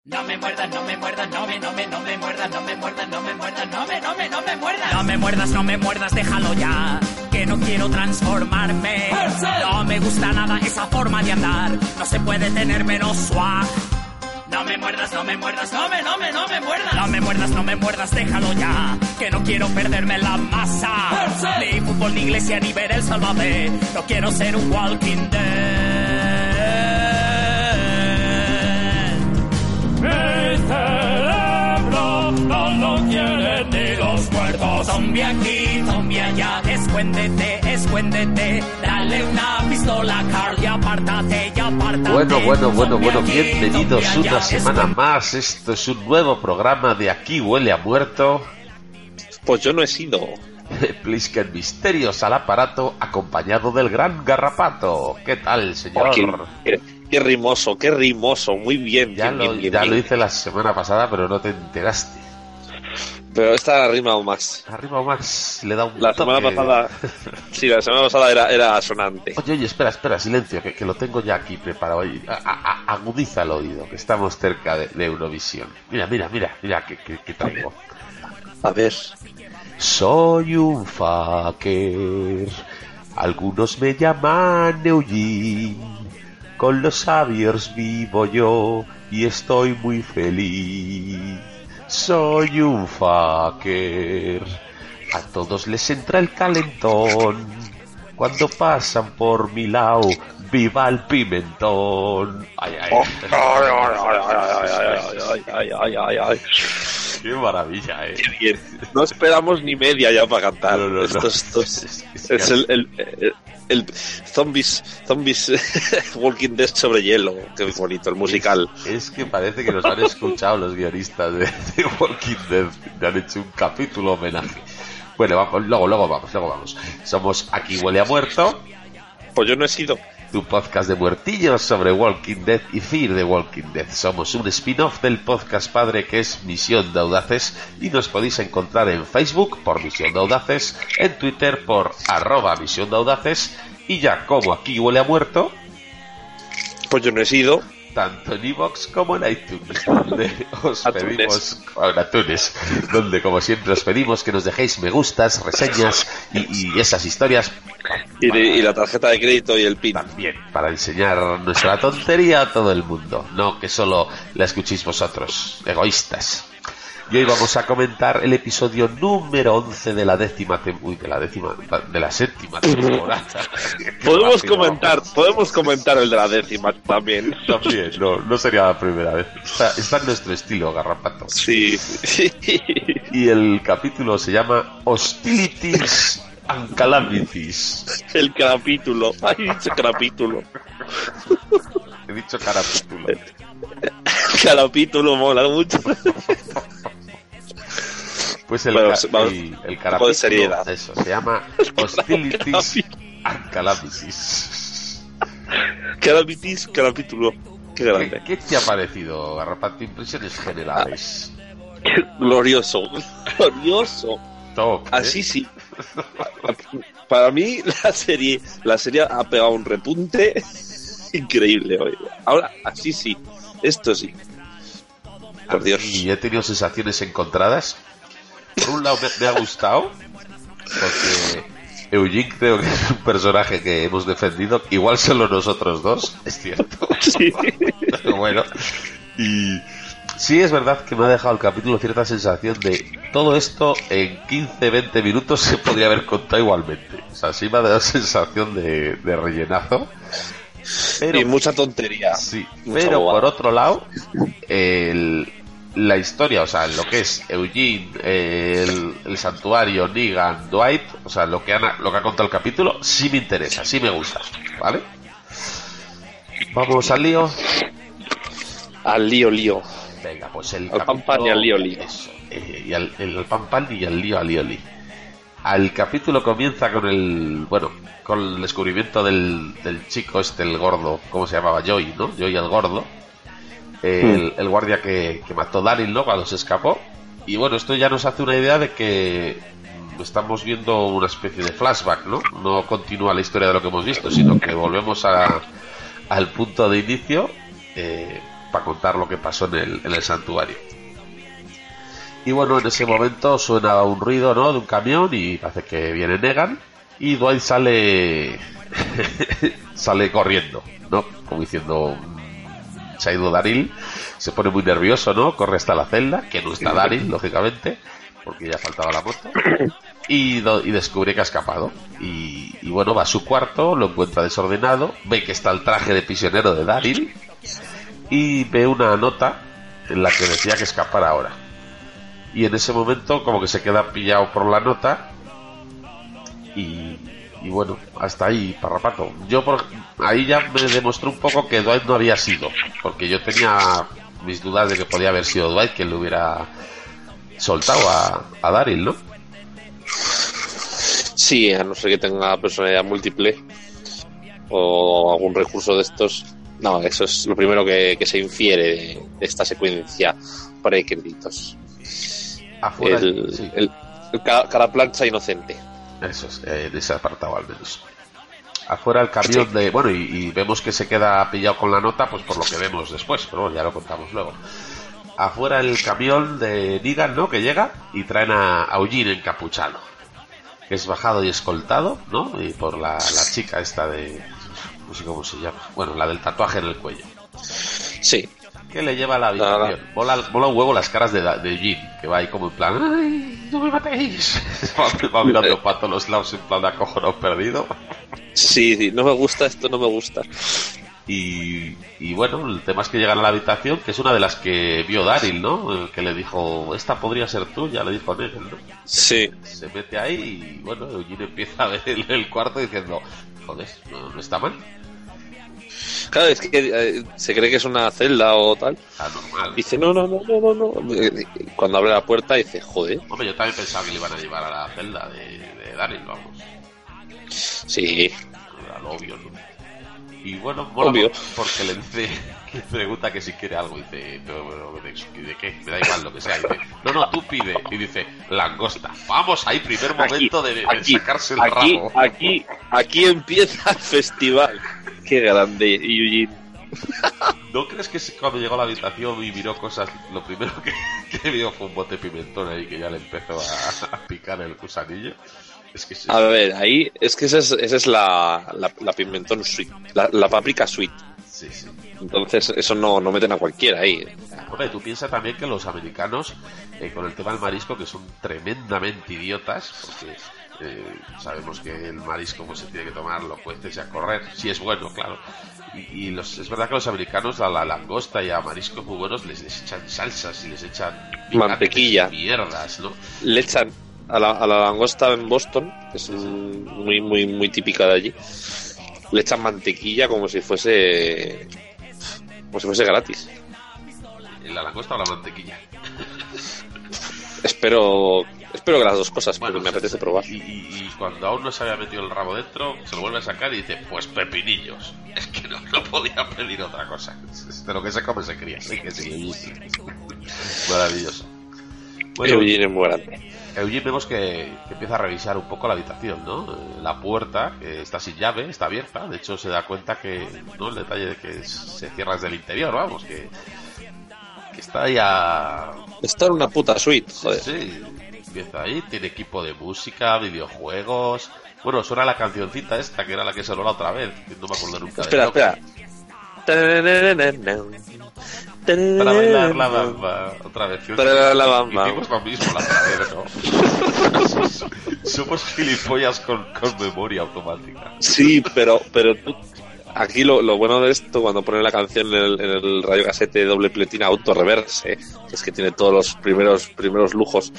No me muerdas, no me muerdas, no me muerdas, no me muerdas, no me muerdas, no me muerdas. No me muerdas, no me muerdas, déjalo ya, que no quiero transformarme. No me gusta nada esa forma de andar, no se puede tener menos swag. No me muerdas, no me muerdas, no me muerdas. No me muerdas, no me muerdas, déjalo ya, que no quiero perderme la masa. Ni fútbol, ni iglesia, ni ver el Sálvame, no quiero ser un Walking Dead. Mi cerebro no lo quieren ni los muertos. Zombie aquí, zombie allá, escuéndete, dale una pistola, Carl, y apártate. Bueno, bienvenidos una semana más. Esto es un nuevo programa de Aquí Huele a Muerto. Pues yo no he sido. Plisken Misterios al aparato, acompañado del gran Garrapato. ¿Qué tal, señor? Qué rimoso, muy bien. Ya lo hice la semana pasada, pero no te enteraste. Pero esta ha rimado más. Le da un la toque. Semana pasada. Sí, la semana pasada era sonante. Oye, espera, silencio, que lo tengo ya aquí preparado. Agudiza el oído, que estamos cerca de Eurovisión. Mira, que traigo. A ver. Soy un fucker, algunos me llaman Eugene. Con los sabios vivo yo y estoy muy feliz. Soy un fucker, a todos les entra el calentón. Cuando pasan por mi lado, viva el pimentón. Ay. Qué maravilla, Qué bien. No esperamos ni media ya para cantar. No. Esto es el Zombies Walking Dead sobre hielo. Qué bonito, el musical. Es que parece que nos han escuchado los guionistas de Walking Dead. Me han hecho un capítulo homenaje. Bueno, luego vamos. Somos Aquí Huele a Muerto. Pues yo no he sido. Tu podcast de muertillos sobre Walking Dead y Fear the Walking Dead. Somos un spin-off del podcast padre que es Misión de Audaces y nos podéis encontrar en Facebook por Misión de Audaces, en Twitter por @Misión de Audaces y ya como Aquí Huele a Muerto. Pues yo no he sido. Tanto en iVoox como en iTunes, donde os pedimos, iTunes, donde como siempre os pedimos que nos dejéis me gustas, reseñas y esas historias. Y la tarjeta de crédito y el PIN. También, para enseñar nuestra tontería a todo el mundo, no que solo la escuchéis vosotros, egoístas. Y hoy vamos a comentar el episodio número 11 de la séptima temporada. Podemos comentar el de la décima también. También, no sería la primera vez. Está en nuestro estilo, Garrapato. Sí. Y el capítulo se llama Hostilities and Calamities. El capítulo. He dicho capítulo. He dicho carapítulo. Capítulo mola mucho. Pues el carapítulo de seriedad. Eso, se llama Hostilities and Calamities. Capítulo. Qué grande. ¿Qué te ha parecido, Garrapato? Impresiones generales. Glorioso. Top, Así sí. Para mí la serie ha pegado un repunte increíble hoy. Ahora, así sí. Esto sí. Por Dios. Y he tenido sensaciones encontradas. Por un lado me ha gustado, porque Eugene creo que es un personaje que hemos defendido. Igual solo nosotros dos, es cierto. Sí. Pero bueno. Y sí es verdad que me ha dejado el capítulo cierta sensación de todo esto en 15-20 minutos se podría haber contado igualmente. O sea, sí me ha dado sensación de rellenazo. Pero, y mucha tontería. Sí, pero por otro lado, la historia, o sea, lo que es Eugene, el santuario, Negan, Dwight, o sea, lo que ha contado el capítulo, sí me interesa, sí me gusta, ¿vale? Vamos al lío. Al lío. Venga, pues el pan pan y al lío. Eso, y el pan y al lío. Al capítulo comienza con el descubrimiento del chico el gordo, ¿cómo se llamaba? Joey, ¿no? Joey el gordo. El guardia que mató Daryl, ¿no? Cuando se escapó. Y bueno, esto ya nos hace una idea de que estamos viendo una especie de flashback, ¿no? No continúa la historia de lo que hemos visto, sino que volvemos al punto de inicio. para contar lo que pasó en el santuario. Y bueno, en ese momento suena un ruido, ¿no?, de un camión y parece que viene Negan y Dwight sale sale corriendo, ¿no?, como diciendo, se ha ido Daryl, se pone muy nervioso, ¿no?, corre hasta la celda, que no está Daryl, lógicamente, porque ya faltaba la moto, y descubre que ha escapado. Y bueno, va a su cuarto, lo encuentra desordenado, ve que está el traje de prisionero de Daryl y ve una nota en la que decía que escapara ahora. Y en ese momento como que se queda pillado por la nota y bueno, hasta ahí, parrapato. Ahí ya me demostró un poco que Dwight no había sido, porque yo tenía mis dudas de que podía haber sido Dwight quien le hubiera soltado a Daryl, ¿no? Sí, a no ser que tenga personalidad múltiple o algún recurso de estos. No, eso es lo primero que se infiere de esta secuencia pre-créditos. Afuera, el cara plancha inocente. Eso es, de ese apartado al menos. Afuera el camión de... Bueno, y vemos que se queda pillado con la nota, pues por lo que vemos después, pero bueno, ya lo contamos luego. Afuera el camión de Negan, ¿no?, que llega y traen a Eugene encapuchado, que es bajado y escoltado, ¿no?, y por la chica esta de... no sé cómo se llama. Bueno, la del tatuaje en el cuello. Sí. Que le lleva a la habitación. Mola un huevo las caras de Eugene, que va ahí como en plan, ¡ay, no me matéis! va mirando para todos los lados en plan de acojonado perdido. Sí, no me gusta esto, no me gusta. Y bueno, el tema es que llegan a la habitación, que es una de las que vio Daryl, ¿no?, que le dijo, esta podría ser tuya, le dijo Negan, ¿no? Sí. Se mete ahí y bueno, Eugene empieza a ver el cuarto diciendo, joder, no está mal. Claro, es que se cree que es una celda o tal. Normal. Dice, no. Cuando abre la puerta dice, joder. Hombre, yo también pensaba que le iban a llevar a la celda de Daryl, vamos. Sí. Era lo obvio, ¿no? Y bueno, mola obvio, porque le pregunta que si quiere algo. Y dice, ¿de qué? Me da igual lo que sea. Y dice, no, tú pide. Y dice, langosta. Vamos, ahí, primer momento de sacarse el rabo. Aquí empieza el festival. Qué grande, Eugene. ¿No crees que cuando llegó a la habitación y miró cosas, lo primero que vio fue un bote de pimentón ahí que ya le empezó a picar el gusanillo? Es que a ver, ahí es que esa es la pimentón sweet, la paprika sweet. Sí. Entonces eso no meten a cualquiera ahí. Hombre, tú piensas también que los americanos, con el tema del marisco, que son tremendamente idiotas, porque sabemos que el marisco pues, se tiene que tomar, lo puedes a correr, si es bueno, claro. Y es verdad que los americanos a la langosta y a mariscos muy buenos les echan salsas y les echan mantequilla, mierdas, ¿no? Le echan a la langosta en Boston, que es muy típica de allí, le echan mantequilla como si fuese gratis. ¿La langosta o la mantequilla? Espero que las dos cosas, bueno, porque me apetece probar. Y cuando aún no se había metido el rabo dentro, se lo vuelve a sacar y dice, pues pepinillos. Es que no podía pedir otra cosa. De lo que se come se cría. Sí, que sí. Maravilloso. Bueno, Eugene es muy grande. Eugene vemos que empieza a revisar un poco la habitación, ¿no? La puerta, que está sin llave, está abierta. De hecho, se da cuenta que, ¿no?, el detalle de que se cierra desde el interior, vamos, que está ahí a... Está en una puta suite, joder. Sí, empieza ahí, tiene equipo de música, videojuegos... Bueno, suena la cancioncita esta, que era la que sonó la otra vez, que no me acuerdo nunca. Espera. Para bailar la bamba. Otra vez. Para la bamba. Hicimos lo mismo la otra vez, ¿no? Somos gilipollas con memoria automática. Sí, pero tú... Aquí lo bueno de esto, cuando ponen la canción en el radiocasete doble pletina auto reverse, es que tiene todos los primeros lujos.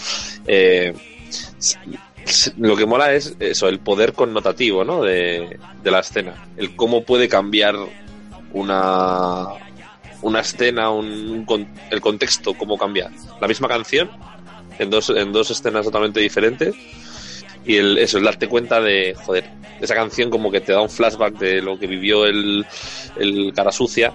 Lo que mola es eso, el poder connotativo, ¿no?, de la escena. El cómo puede cambiar una escena, el contexto, cómo cambia. La misma canción en dos escenas totalmente diferentes. Y el darte cuenta de, joder, esa canción como que te da un flashback de lo que vivió el cara sucia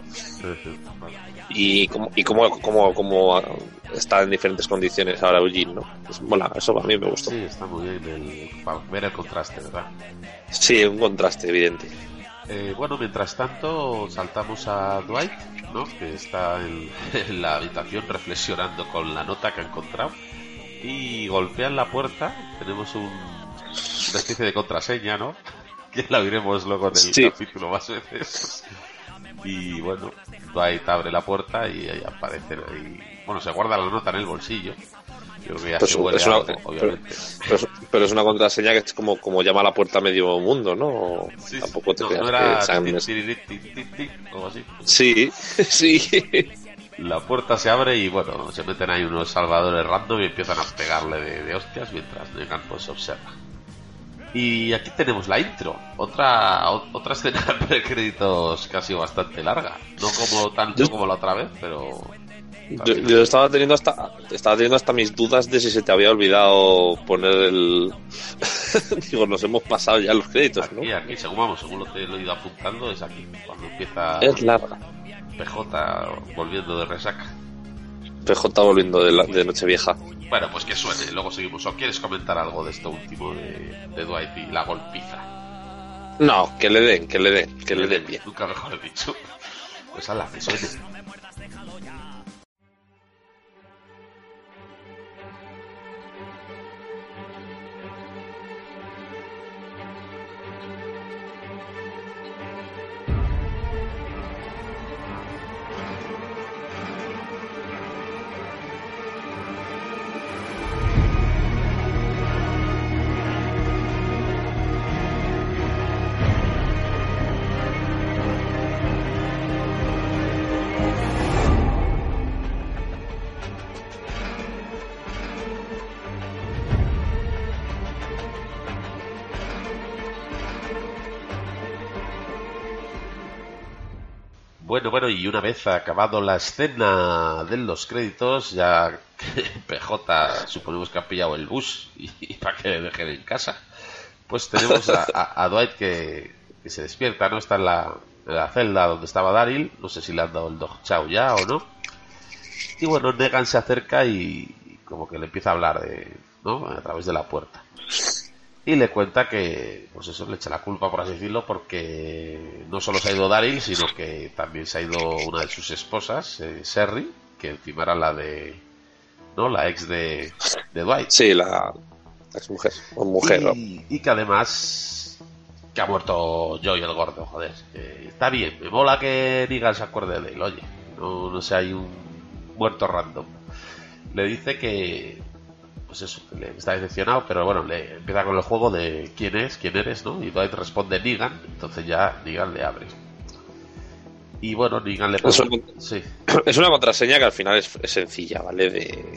y cómo está en diferentes condiciones ahora Eugene, ¿no? Pues mola, eso a mí me gustó. Sí, está muy bien para ver el contraste, ¿verdad? Sí, un contraste evidente. Bueno, mientras tanto saltamos a Dwight, ¿no? Que está en la habitación reflexionando con la nota que ha encontrado y golpean la puerta. Tenemos una especie de contraseña, ¿no? Que la oiremos luego en el capítulo más veces. Y bueno, Dwight abre la puerta y ahí aparece ahí. Bueno, se guarda la nota en el bolsillo. Yo creo que ya se huele algo, obviamente. Pero es una contraseña que es como llama a la puerta a medio mundo, ¿no? Sí, tampoco te creas no era que algo así. Sí, sí. La puerta se abre y bueno, se meten ahí unos salvadores random y empiezan a pegarle de hostias mientras Negan pues observa. Y aquí tenemos la intro, otra escena de créditos casi bastante larga, no como tanto como la otra vez, pero yo estaba teniendo hasta mis dudas de si se te había olvidado poner el digo, nos hemos pasado ya los créditos, aquí, ¿no? Aquí, según lo he ido apuntando, es aquí cuando empieza es larga. PJ volviendo de resaca. PJ volviendo de Nochevieja. Bueno, pues que suene, luego seguimos. ¿O quieres comentar algo de esto último de Dwight y la golpiza? No, que le den bien. Nunca mejor dicho. Pues ala, que suene. Bueno, y una vez acabado la escena de los créditos, ya PJ suponemos que ha pillado el bus y para que le dejen en casa, pues tenemos a Dwight que se despierta, ¿no? Está en la celda donde estaba Daryl, no sé si le han dado el dog chow ya o no. Y bueno, Negan se acerca y como que le empieza a hablar ¿no? A través de la puerta. Y le cuenta que, pues eso, le echa la culpa, por así decirlo, porque no solo se ha ido Daryl, sino que también se ha ido una de sus esposas, Sherry, que encima era la ex de Dwight. Sí, la ex mujer, o mujer. Y que además, que ha muerto Joey el gordo, joder. Está bien, me mola que Negan se acuerde de él, oye, no sé, hay un muerto random. Le dice que pues eso, le está decepcionado, pero bueno, le empieza con el juego de quién eres, ¿no? Y Dwight responde Negan, entonces ya Negan le abre. Y bueno, Negan le pone... Sí. Es una contraseña que al final es sencilla, ¿vale?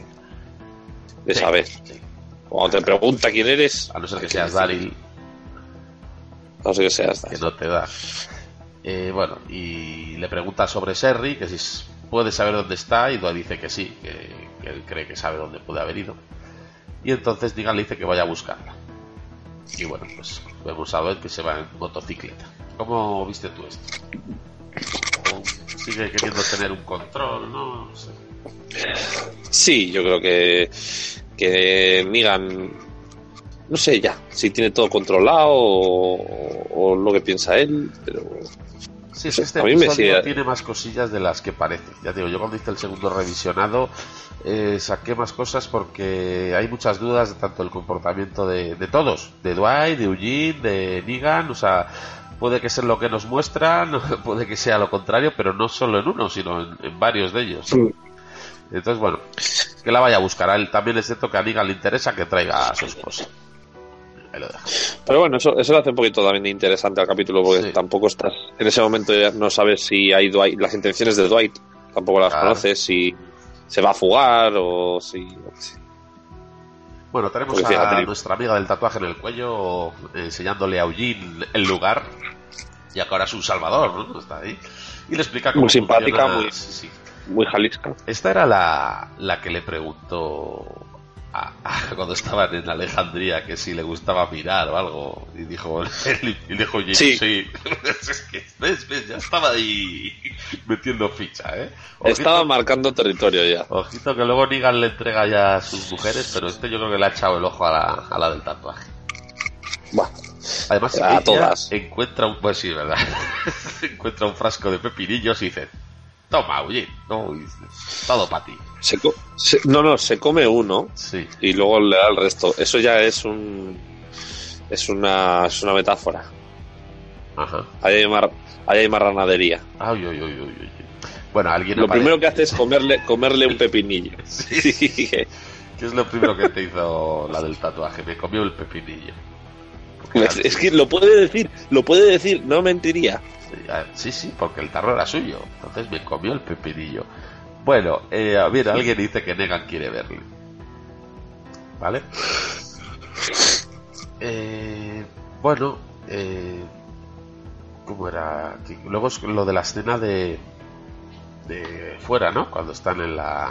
De saber. Sí. Cuando te pregunta quién eres... A no ser que seas Daryl. A no ser que seas Daryl. Que no te da. Bueno, y le pregunta sobre Sherry, que si puede saber dónde está, y Dwight dice que sí, que él cree que sabe dónde puede haber ido. Y entonces Negan le dice que vaya a buscarla. Y bueno, pues vemos a Dwight que se va en motocicleta. ¿Cómo viste tú esto? Sigue queriendo tener un control, ¿no? No sé. Sí, yo creo que Negan, no sé ya, si tiene todo controlado o lo que piensa él, pero... Sí, es que este episodio tiene más cosillas de las que parece. Ya digo, yo cuando hice el segundo revisionado saqué más cosas porque hay muchas dudas de tanto el comportamiento de todos, de Dwight, de Eugene, de Negan, o sea, puede que sea lo que nos muestran, puede que sea lo contrario, pero no solo en uno, sino en varios de ellos. Sí. Entonces, bueno, que la vaya a buscar. A él también es cierto que a Negan le interesa que traiga a su esposa. Ahí lo dejo. Pero bueno, eso lo hace un poquito también interesante al capítulo, porque tampoco estás en ese momento, ya no sabes si hay Dwight, las intenciones de Dwight tampoco las conoces, si se va a fugar o si... Bueno, tenemos a nuestra amiga del tatuaje en el cuello enseñándole a Eugene el lugar, ya que ahora es un salvador, ¿no? Está ahí. Y le explica cómo muy simpática, funciona... muy Jalisca. Esta era la que le preguntó cuando estaban en Alejandría que si le gustaba mirar o algo, y dijo Eugene, sí. Es que, ¿ves? Ya estaba ahí metiendo ficha, ¿eh? Ojito, estaba marcando territorio ya. Ojito que luego Negan le entrega ya a sus mujeres, pero yo creo que le ha echado el ojo a la del tatuaje. Bueno, Además, a ella todas. encuentra un... Pues sí, ¿verdad? Encuentra un frasco de pepinillos y dice, toma, oye, no, y todo para ti. Se come uno Sí. y luego le da el resto. Eso ya es una metáfora. Ajá. Ahí hay marranadería. Ay, ay, ay, ay, ay. Bueno, alguien Lo aparece... primero que hace es comerle un pepinillo. Sí. ¿Qué es lo primero que te hizo la del tatuaje? Me comió el pepinillo. Es que lo puede decir, no mentiría. Sí, porque el tarro era suyo. Entonces me comió el pepinillo. Bueno, mira, alguien dice que Negan quiere verle. ¿Vale? Bueno, ¿cómo era? Luego es lo de la escena de fuera, ¿no? Cuando están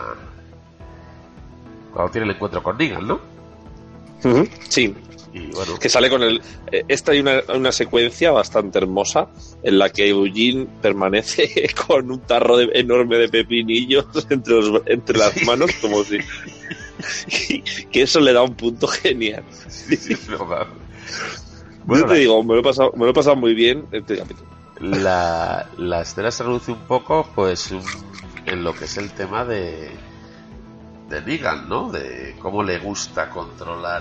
cuando tiene el encuentro con Negan, ¿no? Sí. Y bueno, Que sale con esta hay una secuencia bastante hermosa en la que Eugene permanece con un tarro enorme de pepinillos entre las manos, como si que eso le da un punto genial. es verdad. Bueno, yo te digo, me lo he pasado muy bien este capítulo. La escena se reduce un poco, pues, en lo que es el tema de Negan, ¿no? De cómo le gusta controlar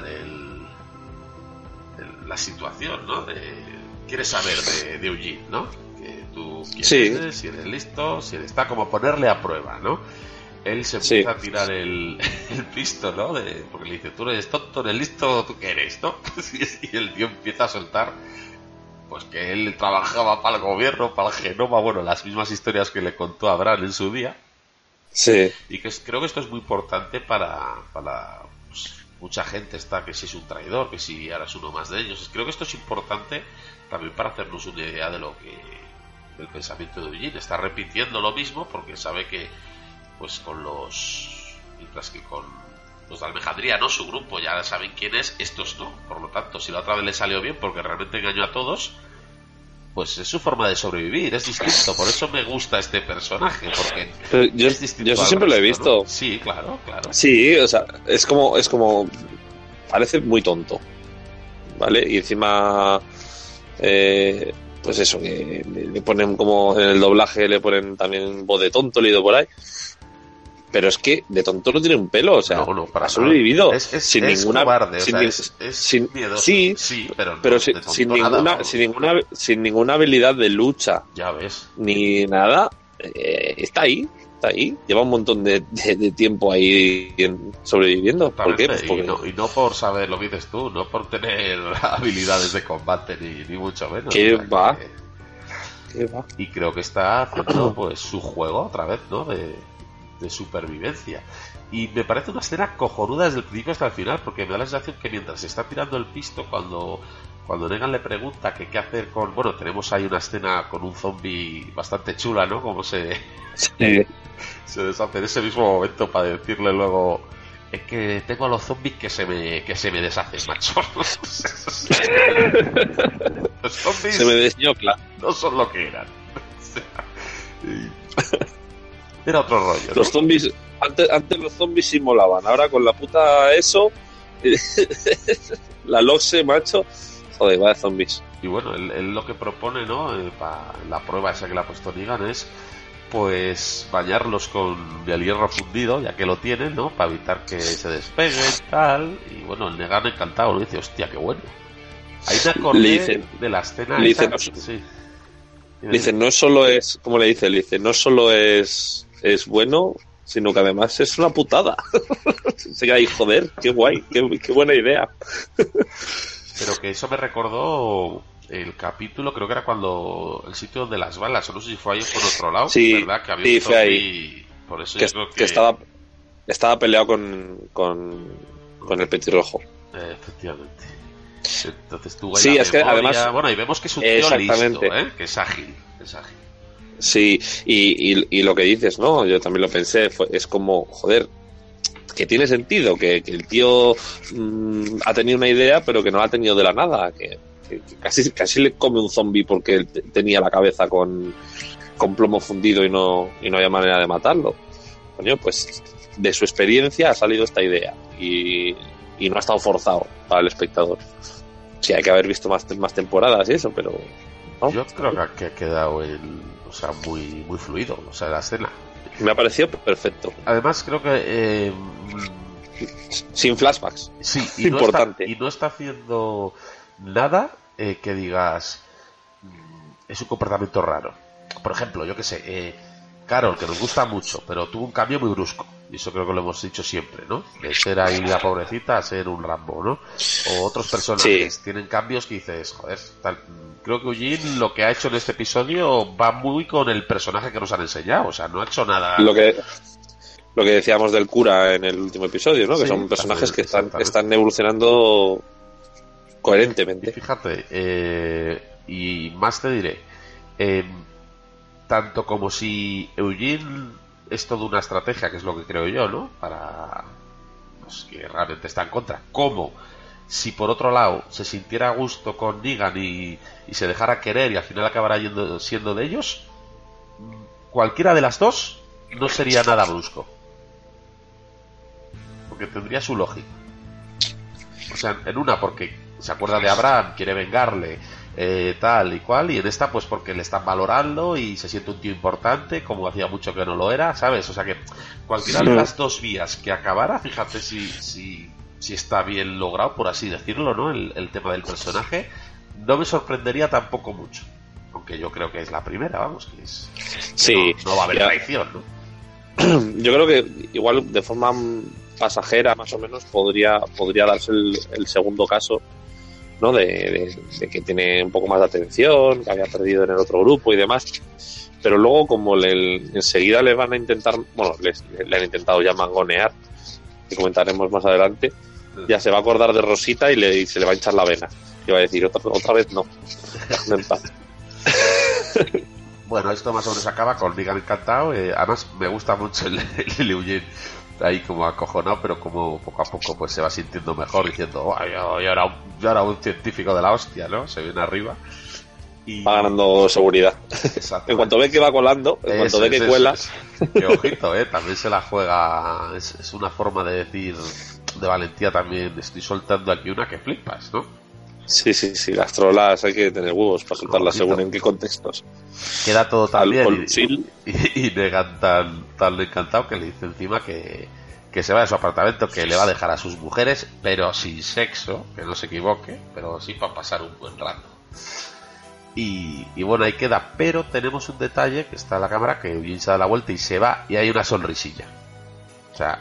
la situación, ¿no? Quieres saber de Eugene, ¿no? Que tú quieres, Sí. si eres listo, si está como ponerle a prueba, ¿no? Él se empieza a tirar el pisto, ¿no? Porque le dice, tú eres tonto, eres listo, ¿tú qué eres, no? Y el tío empieza a soltar, pues que él trabajaba para el gobierno, para el Genoma, bueno, las mismas historias que le contó a Bran en su día. Sí. Y que creo que esto es muy importante para pues, mucha gente está que si es un traidor, que si ahora es uno más de ellos. Creo que esto es importante también para hacernos una idea de del pensamiento de Eugene. Está repitiendo lo mismo porque sabe que pues mientras que con los de Almejandría, ¿no? Su grupo ya saben quién es, estos no. Por lo tanto, si la otra vez le salió bien porque realmente engañó a todos, pues es su forma de sobrevivir, es distinto. Por eso me gusta este personaje, porque yo eso siempre lo he visto, ¿no? Sí, claro. Sí, o sea, es como parece muy tonto, ¿vale? Y encima pues eso, que le ponen como en el doblaje le ponen también voz de tonto leído por ahí. Pero es que de tonto no tiene un pelo, o sea, no, ha sobrevivido sin ninguna cobarde, es miedoso, sí, pero sin ninguna habilidad de lucha, ya ves, ni nada, está ahí, lleva un montón de tiempo ahí sobreviviendo. ¿Por qué? Pues porque... y no por saber lo que dices tú, no por tener habilidades de combate ni mucho menos. ¿Qué va? Y creo que está haciendo pues su juego otra vez, ¿no? De supervivencia. Y me parece una escena cojonuda desde el principio hasta el final, porque me da la sensación que mientras se está tirando el pisto, cuando Negan le pregunta que qué hacer con... Bueno, tenemos ahí una escena con un zombie bastante chula, ¿no? Como se deshace en ese mismo momento para decirle luego... Es que tengo a los zombies que se me deshacen, macho. Los zombies se me desñocla. No son lo que eran. Era otro rollo, ¿no? Los zombies, antes los zombies sí molaban, ahora con la puta eso, la LOXE, macho, joder, vaya zombies. Y bueno, él lo que propone, ¿no? Para la prueba esa que le ha puesto Negan es, pues, bañarlos con el hierro fundido, ya que lo tienen, ¿no? Para evitar que se despeguen, tal. Y bueno, el Negan encantado, lo dice, hostia, qué bueno. Ahí me acordé de la escena le esa. Dice, sí. Dice, no solo es, como le dice, no solo es bueno, sino que además es una putada. Se queda ahí, joder, qué guay, qué buena idea. Pero que eso me recordó el capítulo, creo que era cuando el sitio donde las balas, o no sé si fue ahí o por otro lado, sí, ¿verdad? Que había fue ahí. Por eso que, yo creo que estaba peleado con el petirrojo. Efectivamente. Entonces tú sí, es que además, bueno, y vemos que es un tío listo, que es ágil. Sí, y lo que dices, ¿no? Yo también lo pensé, es como, joder, que tiene sentido, que el tío ha tenido una idea, pero que no la ha tenido de la nada, que casi le come un zombie porque él tenía la cabeza con plomo fundido y no había manera de matarlo. Coño, pues de su experiencia ha salido esta idea y no ha estado forzado para el espectador. Sí, hay que haber visto más temporadas y eso, pero... ¿no? Yo creo que ha quedado muy, muy fluido, o sea, la escena. Me ha parecido perfecto. Además, creo que... sin flashbacks. Sí, y importante. No está haciendo nada que digas... es un comportamiento raro. Por ejemplo, yo que sé, Carol, que nos gusta mucho, pero tuvo un cambio muy brusco. Y eso creo que lo hemos dicho siempre, ¿no? De ser ahí la pobrecita a ser un Rambo, ¿no? O otros personajes tienen cambios que dices, joder, tal. Creo que Eugene lo que ha hecho en este episodio va muy con el personaje que nos han enseñado. O sea, no ha hecho nada... Lo que decíamos del cura en el último episodio, ¿no? Que son personajes que están evolucionando coherentemente. Y fíjate, y más te diré, tanto como si Eugene es toda una estrategia, que es lo que creo yo, ¿no? Para pues, que realmente está en contra, como si por otro lado se sintiera a gusto con Negan y se dejara querer y al final acabará siendo de ellos, cualquiera de las dos no sería nada brusco, porque tendría su lógica. O sea, en una porque se acuerda de Abraham, quiere vengarle, tal y cual, y en esta pues porque le están valorando y se siente un tío importante, como hacía mucho que no lo era, ¿sabes? O sea que cualquiera de las dos vías que acabara, fíjate si está bien logrado, por así decirlo, ¿no? El tema del personaje, no me sorprendería tampoco mucho, aunque yo creo que es la primera, vamos, que es que no va a haber traición, ¿no? Yo creo que igual de forma pasajera más o menos podría darse el segundo caso, ¿no? De que tiene un poco más de atención, que había perdido en el otro grupo y demás, pero luego como enseguida le van a intentar, bueno, le han intentado ya mangonear, que comentaremos más adelante, ya se va a acordar de Rosita y se le va a hinchar la vena y va a decir otra vez no, déjame en paz. Bueno, esto más o menos acaba con Negan encantado. Además me gusta mucho el Eugene ahí como acojonado, pero como poco a poco pues se va sintiendo mejor, diciendo yo era un científico de la hostia, ¿no? Se viene arriba y va ganando seguridad. En cuanto ve que va colando, en cuanto ve que cuela. Que ojito, también se la juega. Es una forma de decir de valentía también. Estoy soltando aquí una que flipas, ¿no? Sí, las trolas hay que tener huevos para soltarlas según en qué contextos. Queda todo tan bien y Negan tan encantado que le dice encima que se va de su apartamento, que le va a dejar a sus mujeres, pero sin sexo, que no se equivoque, pero sí para pasar un buen rato. Y bueno, ahí queda, pero tenemos un detalle que está en la cámara, que Eugene se da la vuelta y se va y hay una sonrisilla. O sea...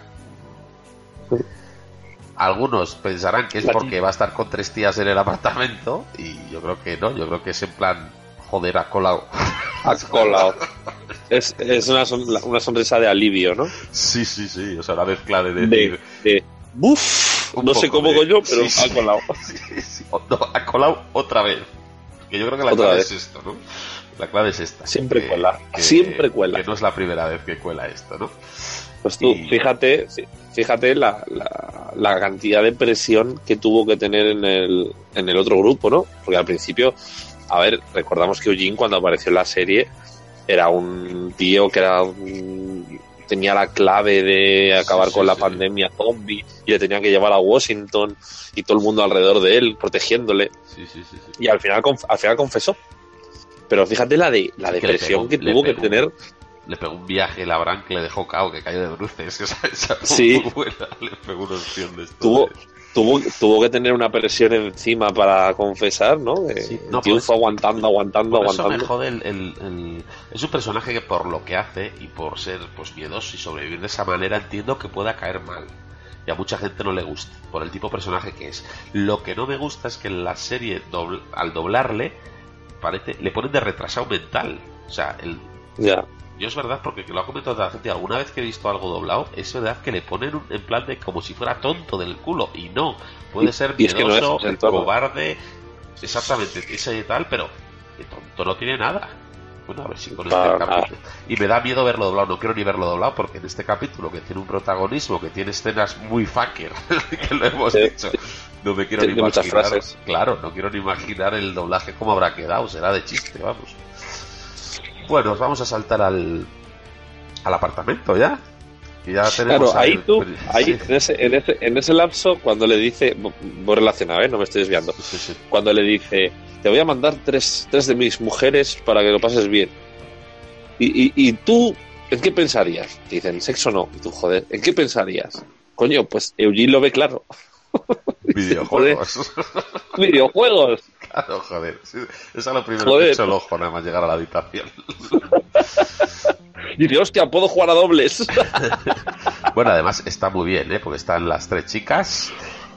Algunos pensarán que es porque va a estar con 3 tías en el apartamento y yo creo que no, yo creo que es en plan, joder, ha colado. Ha colado. Es una sonrisa de alivio, ¿no? Sí, o sea, una mezcla de decir... no sé cómo coño, pero ha colado. Sí. No, ha colado otra vez. Que yo creo que la clave es esto, ¿no? La clave es esta. Siempre cuela. Siempre cuela. Que no es la primera vez que cuela esto, ¿no? Pues tú, fíjate la cantidad de presión que tuvo que tener en el otro grupo, ¿no? Porque al principio, a ver, recordamos que Eugene cuando apareció en la serie era un tío que tenía la clave de acabar con la pandemia zombie y le tenían que llevar a Washington y todo el mundo alrededor de él protegiéndole. Sí. Y al final confesó. Pero fíjate la depresión que tuvo que tener. Le pegó un viaje Labran que le dejó cao, que cayó de bruces. Esa sí. Muy buena. Le pegó una opción de esto. Tuvo que tener una presión encima para confesar, ¿no? El tío fue aguantando. Eso me jode es un personaje que por lo que hace y por ser pues miedoso y sobrevivir de esa manera entiendo que pueda caer mal. Y a mucha gente no le gusta, por el tipo de personaje que es. Lo que no me gusta es que en la serie, al doblarle, le ponen de retrasado mental. O sea, yo es verdad, porque lo ha comentado la gente, alguna vez que he visto algo doblado, es verdad que le ponen en plan de como si fuera tonto del culo, y no, puede ser miedoso, es que cobarde, exactamente, ese y tal, pero de tonto no tiene nada. Bueno, a ver si con este capítulo. Y me da miedo verlo doblado, no quiero ni verlo doblado, porque en este capítulo, que tiene un protagonismo, que tiene escenas muy fucker, que lo hemos dicho, no me quiero ni imaginar. Muchas frases. Claro, no quiero ni imaginar el doblaje cómo habrá quedado, será de chiste, vamos. Bueno, vamos a saltar al apartamento ya. Y ya tenemos claro, ahí en ese lapso, cuando le dice, voy relacionado, no me estoy desviando, Sí. cuando le dice, te voy a mandar tres de mis mujeres para que lo pases bien. Y tú, ¿en qué pensarías? Te dicen, sexo no. Y tú, joder, ¿en qué pensarías? Coño, pues Eugene lo ve claro. Videojuegos. Videojuegos. Claro, joder. Sí, eso es lo primero que he hecho el ojo, nada más llegar a la habitación. Y dice, hostia, puedo jugar a dobles. Bueno, además está muy bien, porque están las tres chicas,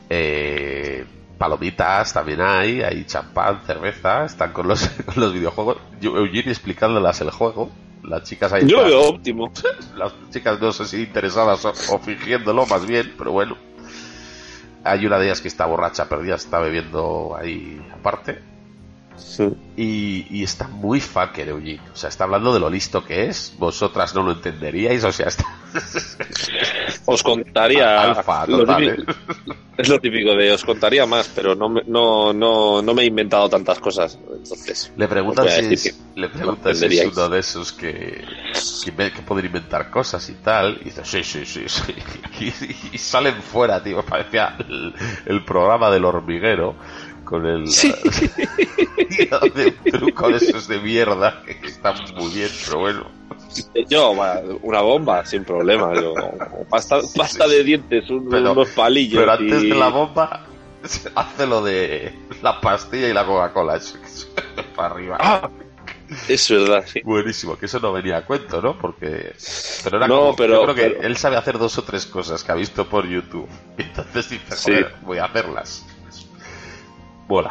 palomitas también hay champán, cerveza, están con los videojuegos. Eugene explicándolas el juego, las chicas ahí. Yo lo veo óptimo. Las chicas no sé si interesadas o fingiéndolo más bien, pero bueno. Hay una de ellas que está borracha, perdida, está bebiendo ahí aparte. Sí. Y está muy fucker Eugene, o sea, está hablando de lo listo que es. Vosotras no lo entenderíais, o sea, está... Os contaría alfa, total, es lo típico de os contaría más, pero no me he inventado tantas cosas, entonces le preguntan si es entenderíais. uno de esos que pueden inventar cosas y tal, y dice sí. Y salen fuera, tío, parecía el programa del hormiguero con el de truco de esos de mierda que están muy bien, pero bueno. Yo, una bomba, sin problema. Yo, pasta de dientes, unos palillos. Pero antes de la bomba, hace lo de la pastilla y la Coca-Cola. Eso para arriba. Ah, es verdad, sí. Buenísimo, que eso no venía a cuento, ¿no? Porque. Pero era no, yo creo que él sabe hacer 2 o 3 cosas que ha visto por YouTube. Y entonces dice, joder, voy a hacerlas. Mola.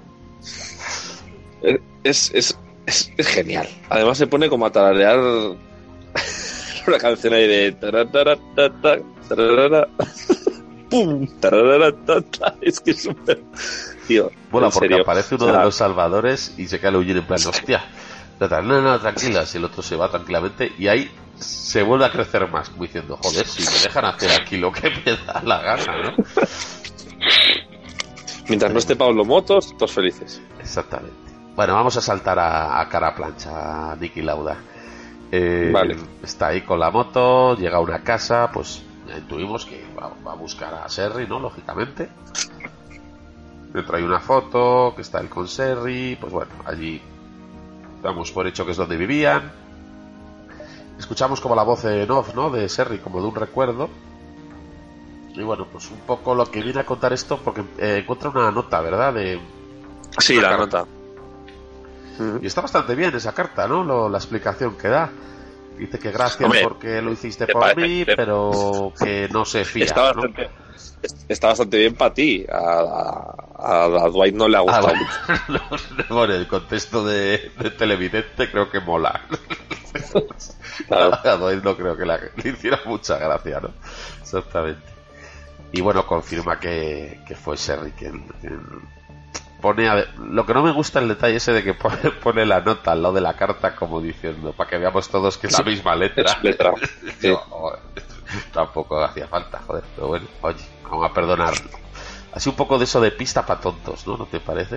Es genial. Además se pone como a tararear una canción ahí de pum, es que es súper, tío. Bueno, porque aparece uno de los salvadores y se cae el Eugene en plan, hostia, no, tranquilas, y el otro se va tranquilamente y ahí se vuelve a crecer más, como diciendo, joder, si me dejan hacer aquí lo que me da la gana, ¿no? Mientras no esté Pablo Motos, todos felices. Exactamente. Bueno, vamos a saltar a cara plancha, a Niki Lauda. Vale. Está ahí con la moto, llega a una casa, pues ya intuimos que va a buscar a Sherry, ¿no? Lógicamente. Le trae una foto, que está él con Sherry, pues bueno, allí damos por hecho que es donde vivían. Escuchamos como la voz en off, ¿no? De Sherry, como de un recuerdo. Y bueno, pues un poco lo que viene a contar esto, porque encuentra una nota, ¿verdad? Sí, la nota. Y está bastante bien esa carta, ¿no? La explicación que da. Dice que gracias porque lo hiciste por mí, pero que no se fía. Está bastante bien para ti. A Dwight no le ha gustado mucho. Bueno, el contexto de televidente creo que mola. Claro. A Dwight no creo que le hiciera mucha gracia, ¿no? Exactamente. Y bueno, confirma que fue Sherry quien pone lo que no me gusta el detalle ese de que pone la nota al lado de la carta como diciendo para que veamos todos que es la misma letra. Es letra. Sí. Joder, tampoco hacía falta, joder, pero bueno, oye, vamos a perdonarlo. Así un poco de eso de pista para tontos, ¿no? ¿No te parece?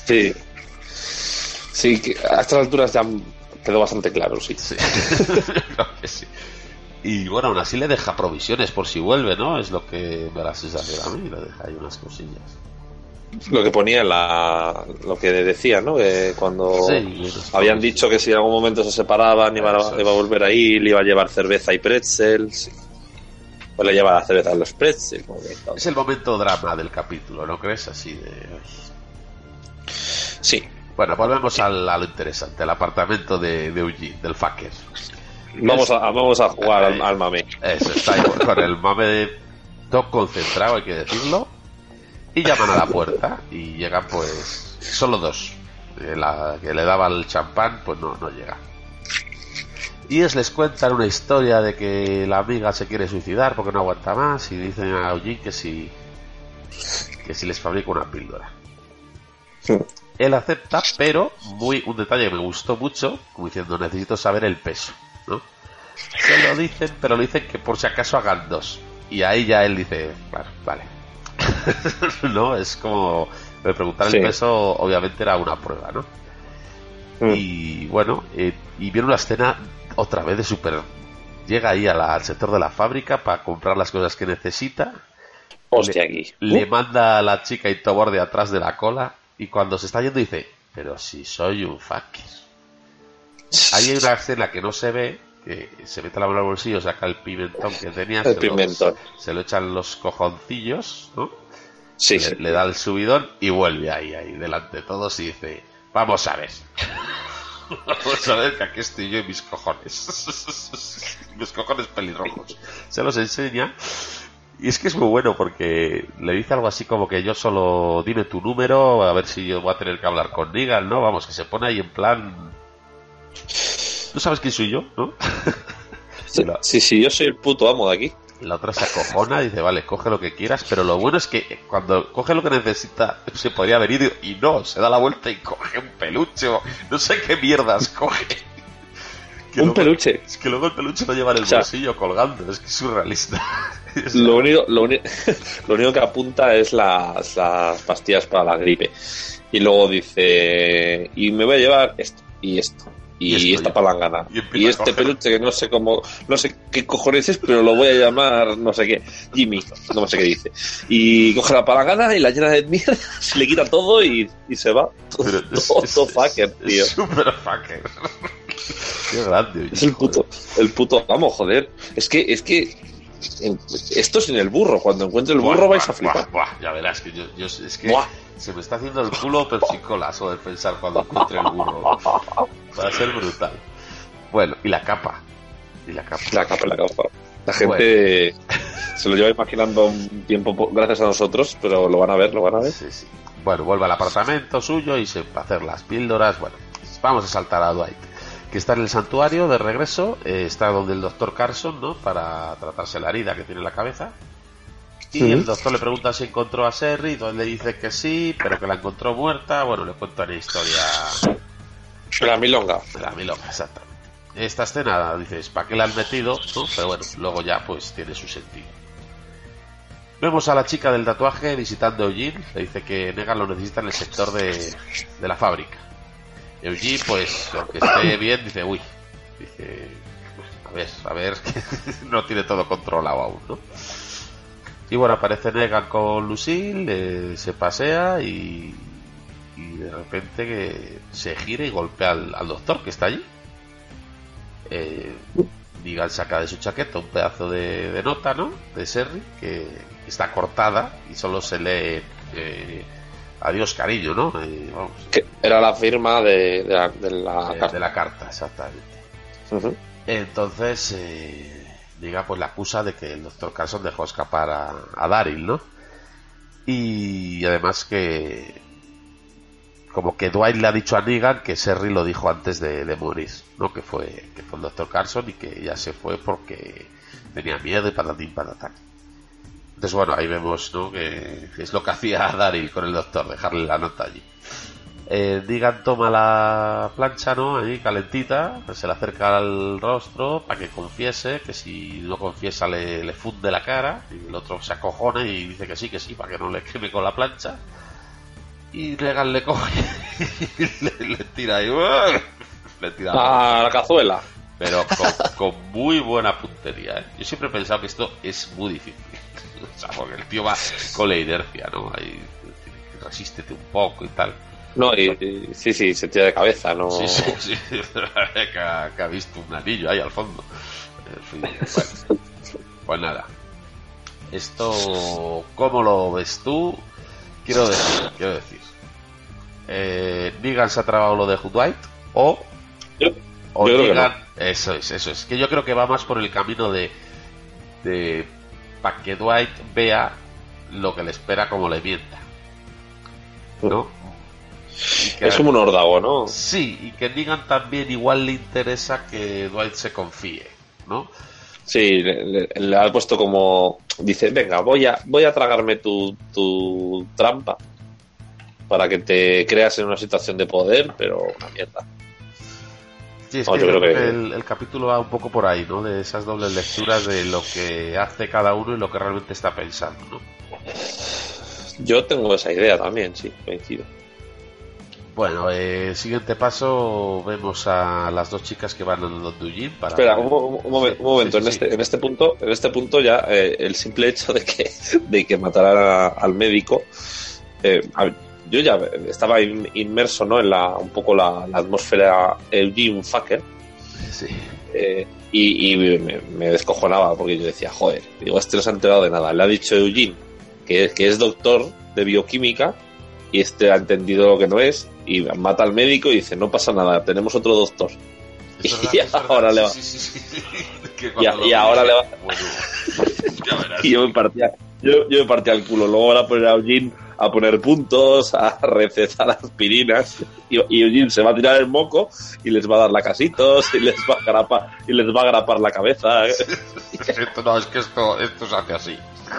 Sí, que a estas alturas ya quedó bastante claro, sí. Creo que sí. Y bueno, aún así le deja provisiones por si vuelve, ¿no? Es lo que me da la sensación a mí, le deja ahí unas cosillas. Lo que ponía lo que decía, ¿no? Que cuando habían dicho que si en algún momento se separaban iba a volver ahí, le iba a llevar cerveza y pretzels. Pues le lleva la cerveza a los pretzels. Es el momento drama del capítulo, ¿no crees? Así de... Sí. Bueno, volvemos a lo interesante, al apartamento de Eugene, del fucker. Vamos a jugar al mame. Eso, está ahí con el mame todo concentrado, hay que decirlo. Y llaman a la puerta y llegan pues solo 2. La que le daba el champán pues no llega. Y les cuentan una historia de que la amiga se quiere suicidar porque no aguanta más y dicen a Eugene que si les fabrica una píldora. Sí. Él acepta, pero un detalle que me gustó mucho, como diciendo necesito saber el peso, ¿no? Se lo dicen, pero lo dicen que por si acaso hagan 2. Y ahí ya él dice, claro, vale. No, es como preguntar el peso, obviamente era una prueba, ¿no? Y bueno, y viene una escena otra vez de súper llega ahí al sector de la fábrica para comprar las cosas que necesita. Hostia, aquí. Le manda a la chica Intoborde atrás de la cola y cuando se está yendo dice, pero si soy un fucker. Ahí hay una escena que no se ve, que se mete la mano al bolsillo, saca el pimentón que tenía, se lo echan los cojoncillos, ¿no? Sí, le da el subidón y vuelve ahí delante de todos y dice, vamos a ver. Vamos a ver que aquí estoy yo y mis cojones. Mis cojones pelirrojos. Se los enseña. Y es que es muy bueno porque le dice algo así como que yo solo dime tu número, a ver si yo voy a tener que hablar con Negan, ¿no? Vamos, que se pone ahí en plan... ¿Tú sabes quién soy yo, no? Sí, yo soy el puto amo de aquí. La otra se acojona y dice, vale, coge lo que quieras, pero lo bueno es que cuando coge lo que necesita se podría haber ido y no, se da la vuelta y coge un peluche o no sé qué mierdas coge. Peluche. Es que luego el peluche lo lleva en el bolsillo colgando, es que es surrealista. Lo único que apunta es las pastillas para la gripe. Y luego dice, y me voy a llevar esto y esto. Y esta palangana. Y este peluche que no sé qué cojones es, pero lo voy a llamar no sé qué, Jimmy, no sé qué dice. Y coge la palangana y la llena de mierda, se le quita todo y se va. Todo fucker, tío. Es super fucker. Qué grande. Es el puto amo, joder. Es que esto sin el burro. Cuando encuentre el burro vais a flipar. Ya verás que yo es que se me está haciendo el culo Pepsi-Cola de pensar cuando encuentre el burro. Va a ser brutal. Bueno, y la capa. La capa. La gente se lo lleva imaginando un tiempo gracias a nosotros, pero lo van a ver. Sí. Bueno, vuelve al apartamento suyo y se va a hacer las píldoras. Bueno, vamos a saltar a Dwight, que está en el santuario de regreso. Está donde el doctor Carson, ¿no? Para tratarse la herida que tiene en la cabeza. Y el doctor le pregunta si encontró a Sherry, donde le dice que sí, pero que la encontró muerta. Bueno, le cuento la historia. La milonga, exactamente. Esta escena, dices, ¿para qué la han metido? ¿No? Pero bueno, luego ya pues tiene su sentido. Vemos a la chica del tatuaje visitando a Eugene. Le dice que Negan lo necesita en el sector de la fábrica. Eugene, pues, aunque esté bien, dice, uy. Dice, a ver, no tiene todo controlado aún, ¿no? Y bueno, aparece Negan con Lucille, se pasea y de repente que se gira y golpea al doctor que está allí. Negan saca de su chaqueta un pedazo de nota, ¿no? De Sherry, que está cortada y solo se lee adiós cariño, ¿no? Vamos. Que era la firma de la carta, exactamente. Uh-huh. Entonces Negan pues la acusa de que el doctor Carson dejó escapar a Daryl, ¿no? Y además que como que Dwight le ha dicho a Negan que Sherry lo dijo antes de morir, ¿no? Que fue el doctor Carson y que ya se fue porque tenía miedo y patatín patatán. Entonces bueno, ahí vemos, ¿no? Que es lo que hacía Daryl con el doctor, dejarle la nota allí. Negan toma la plancha, ¿no? Ahí calentita, pues se le acerca al rostro para que confiese, que si no confiesa le funde la cara, y el otro se acojona y dice que sí, para que no le queme con la plancha. Y Negan le coge y le tira ahí, le tira a la cazuela. Pero con muy buena puntería, ¿eh? Yo siempre he pensado que esto es muy difícil. O sea, porque el tío va con la inercia, ¿no? Ahí resístete un poco y tal. No, y sí, se tira de cabeza, ¿no? Sí. que ha visto un anillo ahí al fondo. Bueno, pues nada. Esto, ¿cómo lo ves tú? Quiero decir. Negan se ha trabado lo de Dwight o Negan, no. Eso es. Que yo creo que va más por el camino de para que Dwight vea lo que le espera como le mienta, ¿no? Es como un órdago, ¿no? Sí, y que Negan también igual le interesa que Dwight se confíe, ¿no? Sí, le ha puesto como... Dice, venga, voy a tragarme tu trampa para que te creas en una situación de poder, pero una mierda. Sí, es que yo creo que el capítulo va un poco por ahí, ¿no? De esas dobles lecturas de lo que hace cada uno y lo que realmente está pensando, ¿no? Yo tengo esa idea también, sí, coincido. Bueno, siguiente paso, vemos a las dos chicas que van a donde Eugene para... Espera, un momento. En este punto ya el simple hecho de que mataran al médico, yo ya estaba inmerso, ¿no? En un poco la atmósfera Eugene Fucker. Sí. Y me descojonaba porque yo decía, joder, digo, no se ha enterado de nada. Le ha dicho Eugene que es doctor de bioquímica y ha entendido lo que no es y mata al médico y dice, no pasa nada, tenemos otro doctor. Y ahora le va. Y ahora le va. Bueno, ya verás. Y yo me partía el culo. Luego van a poner a Eugene a poner puntos, a recetar aspirinas y Eugene se va a tirar el moco y les va a dar lacasitos y les va a grapar la cabeza. No, es que esto se hace así.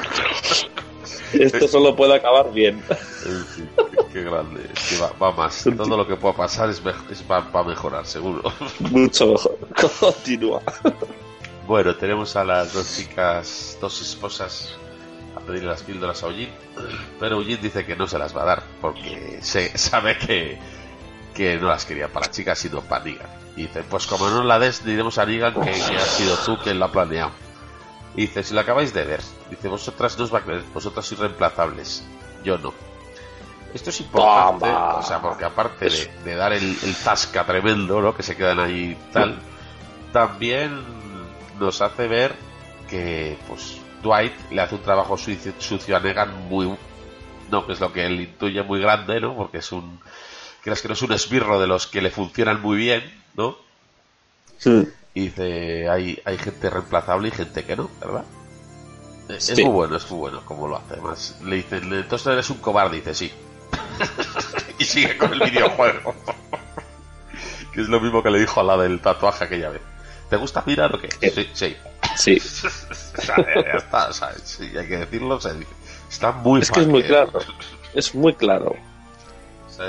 Esto solo puede acabar bien. Sí, qué grande. Es que va más. Todo lo que pueda pasar va a mejorar, seguro. Mucho mejor. Continúa. Bueno, tenemos a las dos chicas, dos esposas, a pedirle las píldoras a Eugene, pero Eugene dice que no se las va a dar porque sabe que no las quería para chicas sino para Negan. Y dice, pues como no la des, diremos a Negan que has sido tú quien lo ha planeado. Y dice, si lo acabáis de ver, dice, vosotras no os va a creer, vosotras sois reemplazables, yo no. Esto es importante, o sea, porque aparte de dar el tasca tremendo, ¿no? Que se quedan ahí tal, también nos hace ver que, pues, Dwight le hace un trabajo sucio a Negan que es lo que él intuye, muy grande, ¿no? Porque crees que no es un esbirro de los que le funcionan muy bien, ¿no? Sí. Y dice, hay gente reemplazable y gente que no, ¿verdad? Sí. Es muy bueno como lo hace. Además, le dicen, entonces eres un cobarde, dice, sí. Y sigue con el videojuego. Que es lo mismo que le dijo a la del tatuaje aquella vez. ¿Te gusta mirar o qué? Sí. O sea, ya está, ¿sabes? Sí, hay que decirlo, o sea, está muy fácil. Es que es muy claro. Es muy claro. O sea,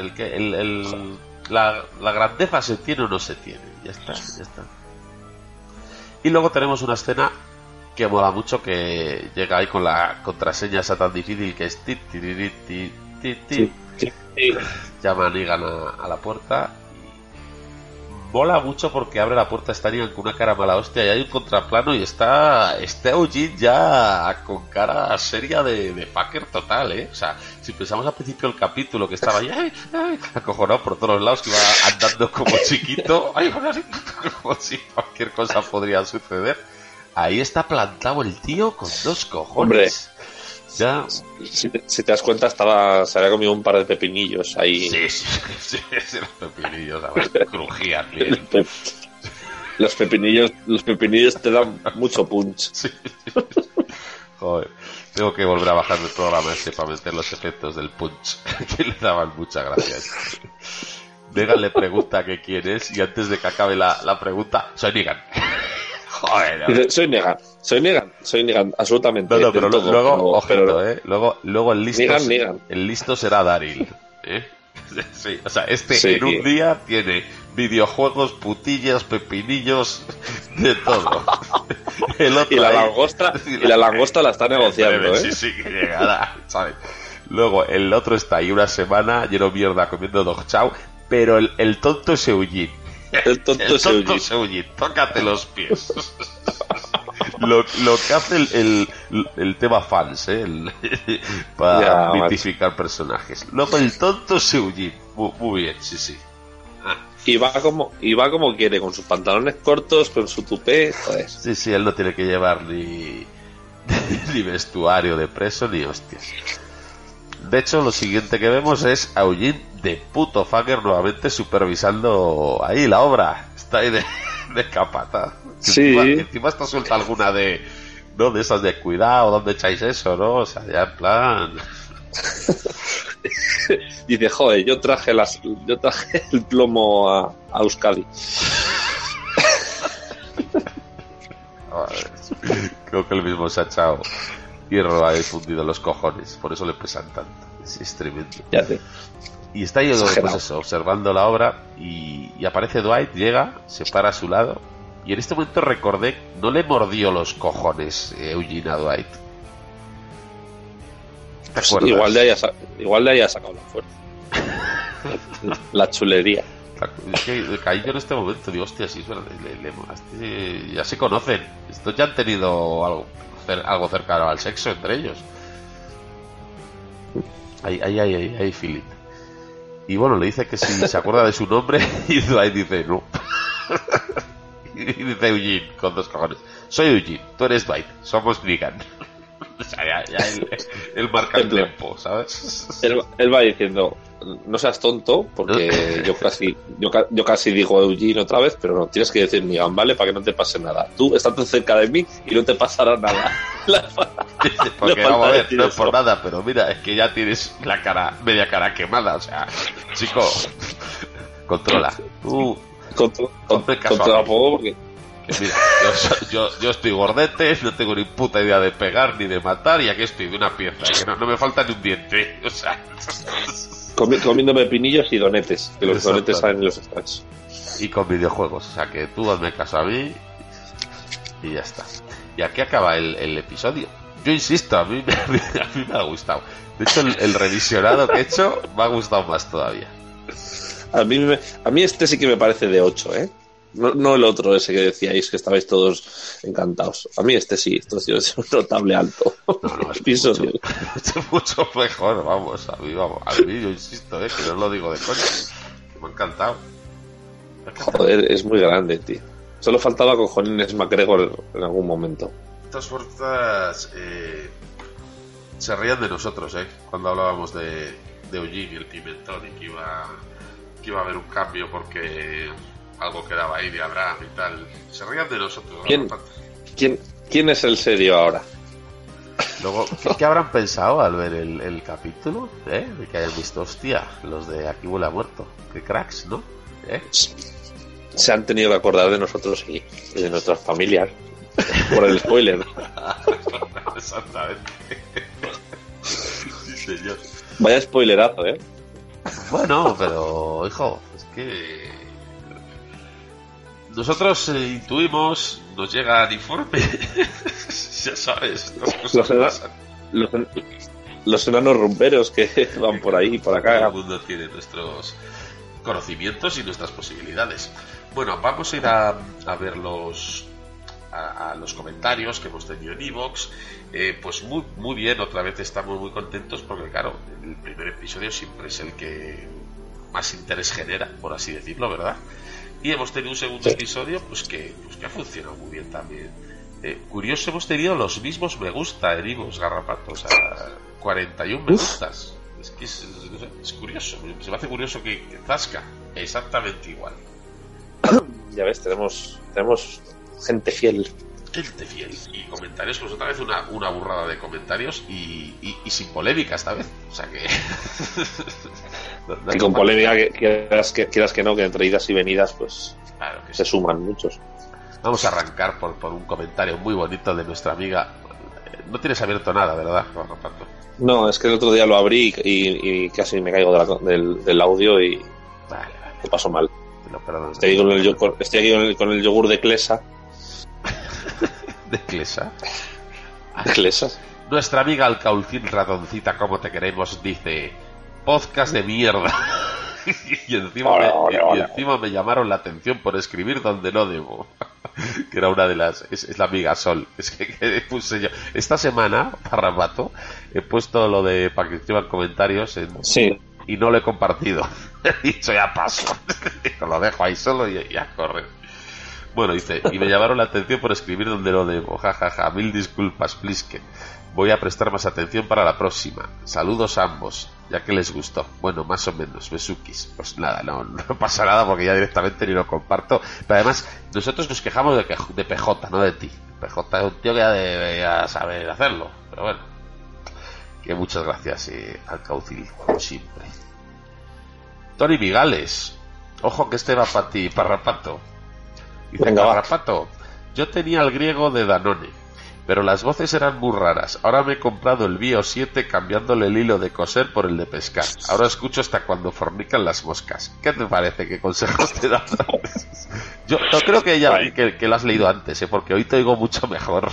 la grandeza se tiene o no se tiene. Ya está. Y luego tenemos una escena que mola mucho, que llega ahí con la contraseña esa tan difícil que es Sí. Llama a Negan a la puerta. Mola mucho porque abre la puerta, está Negan con una cara mala hostia y hay un contraplano y está Eugene ya con cara seria de fucker total, ¿eh? O sea, si pensamos al principio del capítulo que estaba ahí acojonado por todos lados, que iba andando como chiquito, como si cualquier cosa podría suceder, ahí está plantado el tío con dos cojones. Hombre, ya. Si te das cuenta, se había comido un par de pepinillos ahí. Sí, los pepinillos, a ver, crujían bien. Los pepinillos te dan mucho punch. Sí. Joder, tengo que volver a bajar el programa para meter los efectos del punch, que le daban mucha gracia. Negan le pregunta que quién es y antes de que acabe la pregunta, soy Negan. Joder, soy Negan, absolutamente. No, pero luego, ojito, luego el listo, Negan. El listo será Daryl, ¿eh? Sí, o sea, en un día tiene videojuegos, putillas, pepinillos, de todo. El otro y la langosta la está negociando, ¿eh? Sí, que llegará, ¿sabes? Luego el otro está ahí una semana lleno de mierda comiendo Dog Chow, pero el tonto es Eugene. El tonto es Eugene, tócate los pies. Lo que hace el tema fans, para mitificar personajes. Luego el tonto es Eugene, muy bien, sí. Y va como quiere, con sus pantalones cortos, con su tupé, joder. Sí, él no tiene que llevar ni vestuario de preso ni hostias. De hecho, lo siguiente que vemos es a Eugene de puto fucker nuevamente supervisando ahí la obra. Está ahí de capata. Sí. Encima está suelta alguna de esas de cuidado, ¿dónde echáis eso, no? O sea, ya en plan... Dice, joder, yo traje el plomo a Euskadi. Creo que el mismo se ha echado hierro, ha difundido los cojones, por eso le pesan tanto. Es tremendo. Ya te... Y está ahí pues eso, observando la obra y aparece Dwight, llega, se para a su lado y en este momento recordé, no le mordió los cojones Eugene a Dwight. ¿Te acuerdas? Igual de ahí ha sacado la fuerza. La chulería. Es que caí yo en este momento, digo, hostia, sí, es verdad, ya se conocen. Estos ya han tenido algo cercano al sexo entre ellos. Hay feeling. Y bueno, le dice que si se acuerda de su nombre, y Dwight dice no. Y dice Eugene, con 2 cojones: soy Eugene, tú eres Dwight, somos Negan. O sea, ya él marca el tiempo, ¿sabes? Él va diciendo, no seas tonto, porque yo casi digo Eugene otra vez, pero no, tienes que decir Negan, ¿vale? Para que no te pase nada. Tú estás tan cerca de mí y no te pasará nada. Porque vamos a ver, no es por nada, pero mira, es que ya tienes media cara quemada, o sea, chico, controla. Tú controla poco porque... Mira, yo estoy gordete, no tengo ni puta idea de pegar ni de matar, y aquí estoy de una pieza, que no me falta ni un diente, o sea... Comiéndome pinillos y donetes, que los donetes salen en los stands. Y con videojuegos, o sea que tú hazme caso a mí y ya está. Y aquí acaba el episodio. Yo insisto, a mí me ha gustado. De hecho, el revisionado que he hecho me ha gustado más todavía. A mí este sí que me parece de 8, ¿eh? No el otro ese que decíais que estabais todos encantados. A mí este sí, esto sí es un notable alto. No, es mucho mejor, vamos. A mí yo insisto, que no lo digo de coña. Me ha encantado. Joder, es muy grande, tío. Solo faltaba cojonines McGregor en algún momento. Estas fuerzas se rían de nosotros, cuando hablábamos de Eugene y el pimentón, y que iba a haber un cambio porque algo quedaba ahí de Abraham y tal. Se rían de nosotros. ¿Quién es el serio ahora? Luego, ¿qué habrán pensado al ver el capítulo? De que hayan visto, hostia, los de Aquí huele a muerto. Qué cracks, ¿no? Se han tenido que acordar de nosotros y de nuestras familias. Por el spoiler. Exactamente. Sí, señor. Vaya spoilerazo, Bueno, pero, hijo, es que... Nosotros intuimos, nos llega el informe. Ya sabes, los enanos rumberos que van por ahí y por acá. Todo el mundo tiene nuestros conocimientos y nuestras posibilidades. Bueno, vamos a ir a ver a los comentarios que hemos tenido en iVoox. Pues muy bien, otra vez estamos muy contentos porque, claro, el primer episodio siempre es el que más interés genera, por así decirlo, ¿verdad? Y hemos tenido un segundo episodio pues que ha funcionado muy bien también. Curioso, hemos tenido los mismos me gusta en iVoox, Garrapato, o sea, 41 me gustas. Es que es curioso, se me hace curioso que Zasca exactamente igual. Ya ves, tenemos gente fiel. Gente fiel. Y comentarios, pues otra vez una burrada de comentarios y sin polémica esta vez. O sea que... y con polémica, quieras que no, que entre idas y venidas, pues claro que se suman muchos. Vamos a arrancar por un comentario muy bonito de nuestra amiga. No tienes abierto nada, ¿verdad, Rapato? No, es que el otro día lo abrí y casi me caigo del audio y vale. Lo paso mal. Perdón, estoy aquí con el yogur de Clesa. ¿De Clesa? ¿De Clesa? Nuestra amiga Alcaucín Ratoncita, como te queremos, dice: podcast de mierda. y encima me llamaron la atención por escribir donde no debo. Que era una de las... Es la amiga Sol. Es que puse yo esta semana, para rato, he puesto lo de para que escriban comentarios sí. Y no lo he compartido. He dicho, ya paso. Lo dejo ahí solo y ya corre. Bueno, dice: y me llamaron la atención por escribir donde no debo. Jajaja, mil disculpas, Plisken. Voy a prestar más atención para la próxima. Saludos a ambos, ya que les gustó. Bueno, más o menos, besukis. Pues nada, no pasa nada porque ya directamente ni lo comparto. Pero además, nosotros nos quejamos de PJ, no de ti. PJ es un tío que ya debería saber hacerlo. Pero bueno, que muchas gracias al Caucil, como siempre. Tony Migales. Ojo que este va para ti, Parrapato. Dice: venga, Parrapato, yo tenía el griego de Danone, pero las voces eran muy raras. Ahora me he comprado el Bio 7 cambiándole el hilo de coser por el de pescar. Ahora escucho hasta cuando fornican las moscas. ¿Qué te parece? ¿Qué consejos te dan? Yo creo que ya que lo has leído antes, porque hoy te oigo mucho mejor.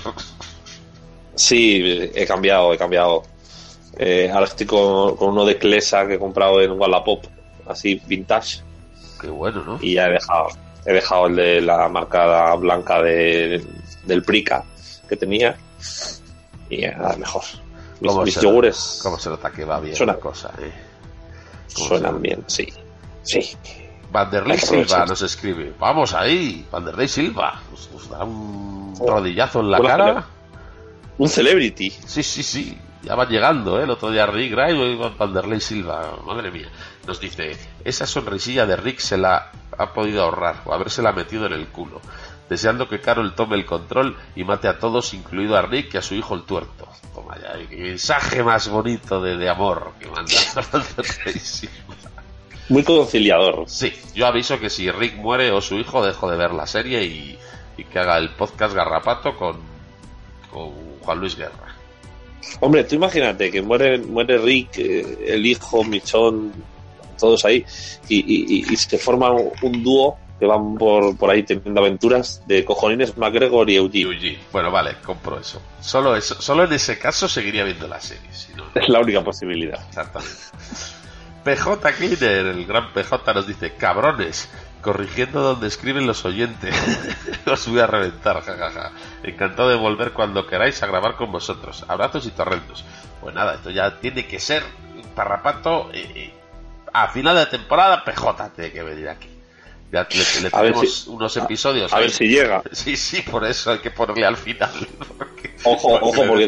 Sí, he cambiado. Ahora estoy con uno de Clesa que he comprado en Wallapop. así vintage. Qué bueno, ¿no? Y ya he dejado el de la marca blanca del Prica que tenía. Y nada, mejor. Mis yogures. ¿Cómo se nota que va bien suena, la cosa, Suenan bien, sí. Sí. Vanderlei Silva nos escribe. Vamos ahí, Vanderlei Silva. Nos da un rodillazo en la cara. Un celebrity. Sí. Ya van llegando, El otro día Rick Grimes y Vanderlei Silva. Madre mía. Nos dice, esa sonrisilla de Rick se la ha podido ahorrar o habérsela metido en el culo, deseando que Carol tome el control y mate a todos, incluido a Rick y a su hijo el tuerto. Toma ya, qué mensaje más bonito de amor que manda Vanderlei Silva. Muy conciliador. Sí, yo aviso que si Rick muere o su hijo, dejo de ver la serie y que haga el podcast Garrapato con Juan Luis Guerra. Hombre, tú imagínate que muere Rick, el hijo, Michón, todos ahí, y se forma un dúo que van por ahí teniendo aventuras de cojonines McGregor y Eugene. Bueno, vale, compro eso. Solo en ese caso seguiría viendo la serie. Si no, es la única posibilidad. Exactamente. PJ Cleaner, el gran PJ, nos dice, cabrones, corrigiendo donde escriben los oyentes. Os voy a reventar, jajaja. Encantado de volver cuando queráis a grabar con vosotros. Abrazos y torrentos. Pues nada, esto ya tiene que ser un Parrapato. A final de temporada, PJ tiene que venir aquí. Ya le tenemos unos episodios. A ver si llega. Sí, por eso hay que ponerle al final. Ojo, porque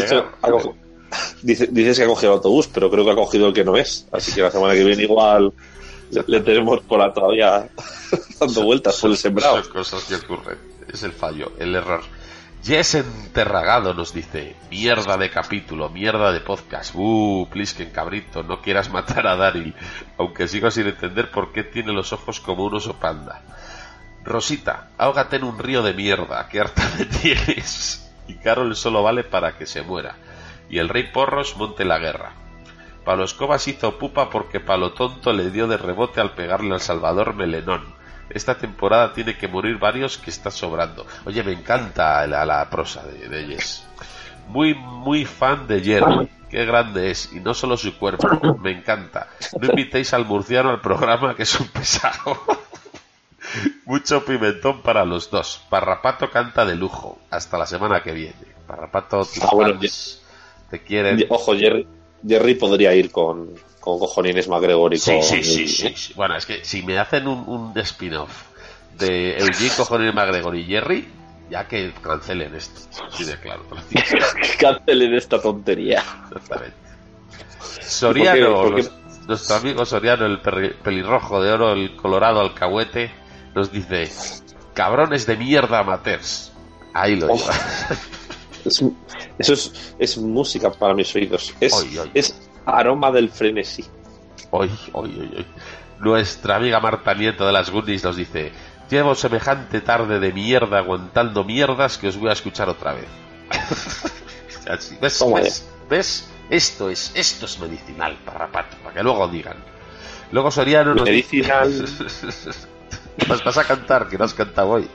dices que ha cogido el autobús, pero creo que ha cogido el que no es. Así que la semana que viene igual le tenemos por la todavía dando vueltas por el sembrado. Son cosas que ocurren. Es el fallo, el error. Jess Enterragado nos dice, mierda de capítulo, mierda de podcast. Plisken, cabrito, no quieras matar a Daryl, aunque sigo sin entender por qué tiene los ojos como un oso panda. Rosita, ahógate en un río de mierda, qué harta me tienes. Y Carol solo vale para que se muera. Y el rey Porros monte la guerra. Palo Escobas hizo pupa porque Palo Tonto le dio de rebote al pegarle al Salvador Melenón. Esta temporada tiene que morir varios que está sobrando. Oye, me encanta la prosa de Jess. Muy fan de Jerry. Qué grande es. Y no solo su cuerpo. Me encanta. No invitéis al murciano al programa, que es un pesado. Mucho pimentón para los dos. Parrapato canta de lujo. Hasta la semana que viene. Parrapato, te quieren. Ojo, Jerry podría ir con cojonines McGregor y con... Sí. Bueno, es que si me hacen un spin-off de Eugene, cojonines McGregor y Jerry, ya que cancelen esto. Sí, de claro. Cancelen esta tontería. Exactamente. Soriano, nuestro amigo Soriano, el pelirrojo de oro, el colorado alcahuete, nos dice, cabrones de mierda amateurs. Ahí lo lleva. Eso es música para mis oídos. Es aroma del frenesí. Oy. Nuestra amiga Marta Nieto de las Goonies nos dice, llevo semejante tarde de mierda aguantando mierdas que os voy a escuchar otra vez. ¿Ves? Esto es medicinal, Parrapato, para que luego digan. Luego Soriano nos medicinal. Vas a cantar, que no has cantado hoy.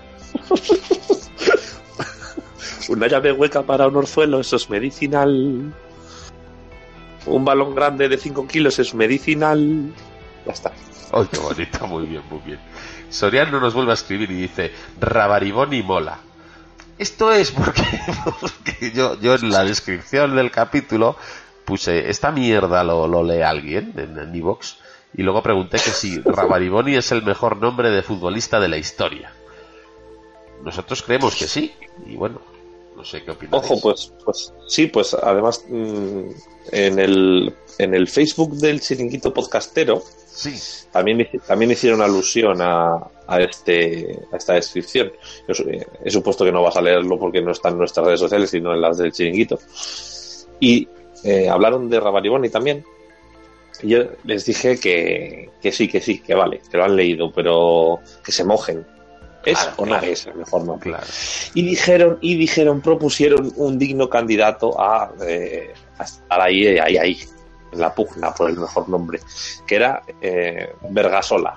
Una llave hueca para un orzuelo, eso es medicinal. Un balón grande de 5 kilos es medicinal. Ya está. ¡Ay, qué bonito! Muy bien. Soriano nos vuelve a escribir y dice, Rabariboni mola. Esto es porque yo en la descripción del capítulo puse, esta mierda lo lee alguien en iVoox, y luego pregunté que si Rabariboni es el mejor nombre de futbolista de la historia. Nosotros creemos que sí, y bueno, no sé qué opináis. Ojo, pues sí, pues además en el Facebook del Chiringuito Podcastero sí, también hicieron alusión a esta descripción. He supuesto que no vas a leerlo porque no está en nuestras redes sociales, sino en las del Chiringuito. Y hablaron de Rabariboni también. Y yo les dije que sí, que vale, que lo han leído, pero que se mojen. No es el mejor nombre. Claro. Y propusieron un digno candidato a estar ahí, en la pugna por el mejor nombre, que era Vergasola.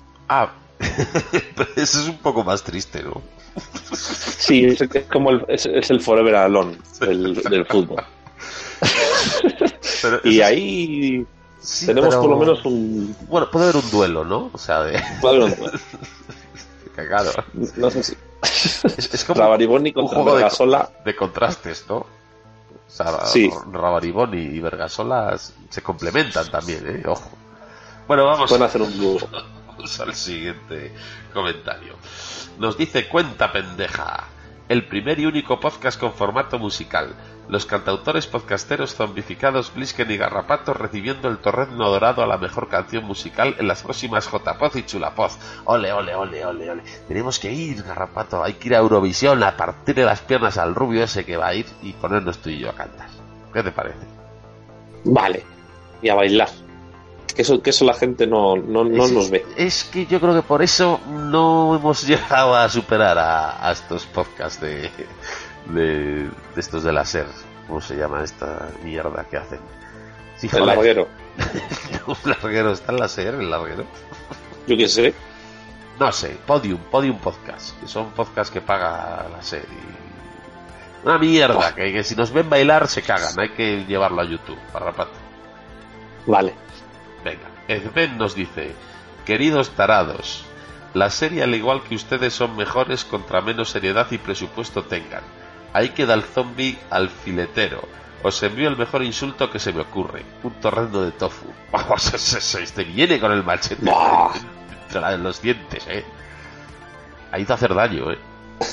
Eso es un poco más triste, ¿no? Sí, es como es el Forever Alone del fútbol. Y ahí Sí, tenemos pero... por lo menos un... Bueno, puede haber un duelo, ¿no? O sea, de... Puede haber un duelo. Claro. No sé si... Es como Rabariboni un contra juego Vergasola. de contrastes, ¿no? O sea, Sí. Rabariboni y Vergasola se complementan también, ¿eh? Ojo. Bueno, Pueden hacer un dúo. vamos al siguiente comentario. Nos dice Cuenta Pendeja, el primer y único podcast con formato musical. Los cantautores podcasteros zombificados Blisken y Garrapato recibiendo el torrezno dorado a la mejor canción musical en las próximas JPod y Chulapod. Ole, ole, ole, ole, ole. Tenemos que ir, Garrapato, hay que ir a Eurovisión a partirle las piernas al rubio ese que va a ir y ponernos tú y yo a cantar. ¿Qué te parece? Vale. Y a bailar. Que eso la gente no nos ve. Es que yo creo que por eso no hemos llegado a superar a estos podcasts de estos de la SER. ¿Cómo se llama esta mierda que hacen? Sí, El larguero. No, el larguero, ¿está en la SER el larguero? Yo qué sé. No sé, Podium Podcast, que son podcasts que paga la SER. Y... una mierda, que si nos ven bailar se cagan, hay que llevarlo a YouTube, Garrapato. Vale. Venga, Edben nos dice: queridos tarados, la serie al igual que ustedes son mejores contra menos seriedad y presupuesto tengan. Ahí queda el zombie alfiletero. Os envío el mejor insulto que se me ocurre: un torrendo de tofu. Vamos, este viene con el machete entre los dientes, ha ido a hacer daño, De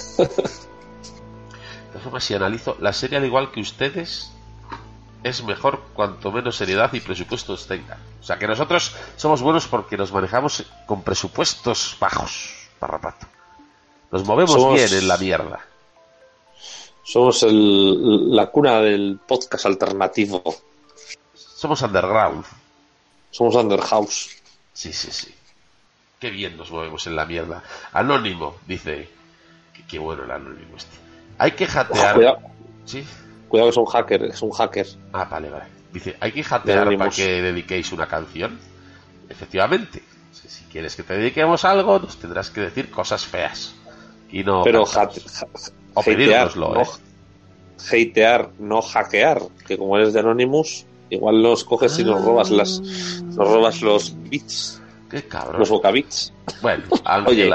todas formas, si analizo, la serie al igual que ustedes es mejor cuanto menos seriedad y presupuestos tengan. O sea que nosotros somos buenos porque nos manejamos con presupuestos bajos, Garrapato. Nos movemos bien en la mierda. Somos la cuna del podcast alternativo. Somos underground. Somos underhouse. Sí. Qué bien nos movemos en la mierda. Anónimo dice: qué bueno el anónimo este. Hay que jatear. Cuidado. ¿Sí? Cuidado que es un hacker. Ah, vale. Dice: hay que jatear para que dediquéis una canción. Efectivamente. Si quieres que te dediquemos algo, nos tendrás que decir cosas feas. Y no. Pero o pedírnoslo, no, hatear, no hackear. Que como eres de Anonymous, igual nos coges y nos robas los bits. Qué cabrón. Los vocabits. Bueno, oye,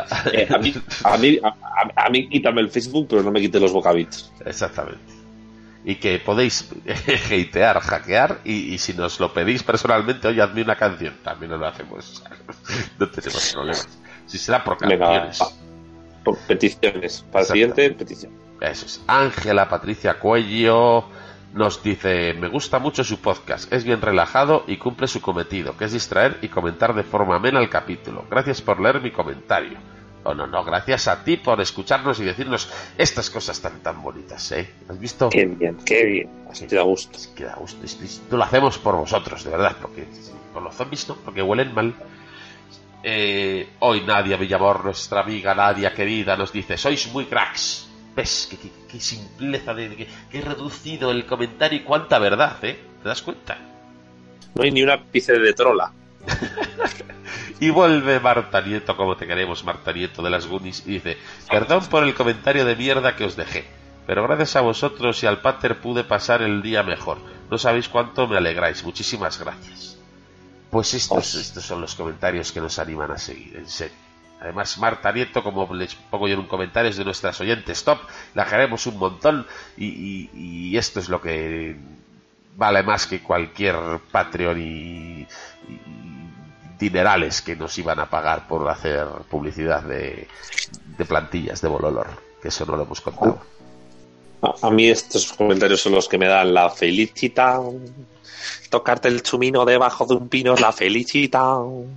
a mí quítame el Facebook, pero no me quites los vocabits. Exactamente. Y que podéis hatear, hackear, y si nos lo pedís personalmente, oye, hazme una canción, también nos lo hacemos. No tenemos problemas. Si será por canciones. Por peticiones. Para el siguiente, petición. Eso es. Ángela Patricia Cuello nos dice: me gusta mucho su podcast, es bien relajado y cumple su cometido, que es distraer y comentar de forma amena el capítulo. Gracias por leer mi comentario. No, gracias a ti por escucharnos y decirnos estas cosas tan bonitas, ¿Has visto? Qué bien. Así te da gusto. Que da gusto. Esto lo hacemos por vosotros, de verdad, porque por los zombies no, porque huelen mal. Hoy Nadia Villamor, nuestra amiga Nadia querida, nos dice: sois muy cracks. ¿Ves? Qué simpleza, qué reducido el comentario y cuánta verdad, ¿Te das cuenta? No hay ni un ápice de trola. Y vuelve Marta Nieto, como te queremos, Marta Nieto de las Goonies, y dice: perdón por el comentario de mierda que os dejé, pero gracias a vosotros y al pater pude pasar el día mejor. No sabéis cuánto me alegráis. Muchísimas gracias. Pues estos son los comentarios que nos animan a seguir, en serio. Además, Marta Nieto, como les pongo yo en un comentario, es de nuestras oyentes top, la queremos un montón y esto es lo que vale más que cualquier Patreon y dinerales que nos iban a pagar por hacer publicidad de plantillas de Bololor, que eso no lo hemos contado. A mí estos comentarios son los que me dan la felicita. Tocarte el chumino debajo de un pino es la felicita.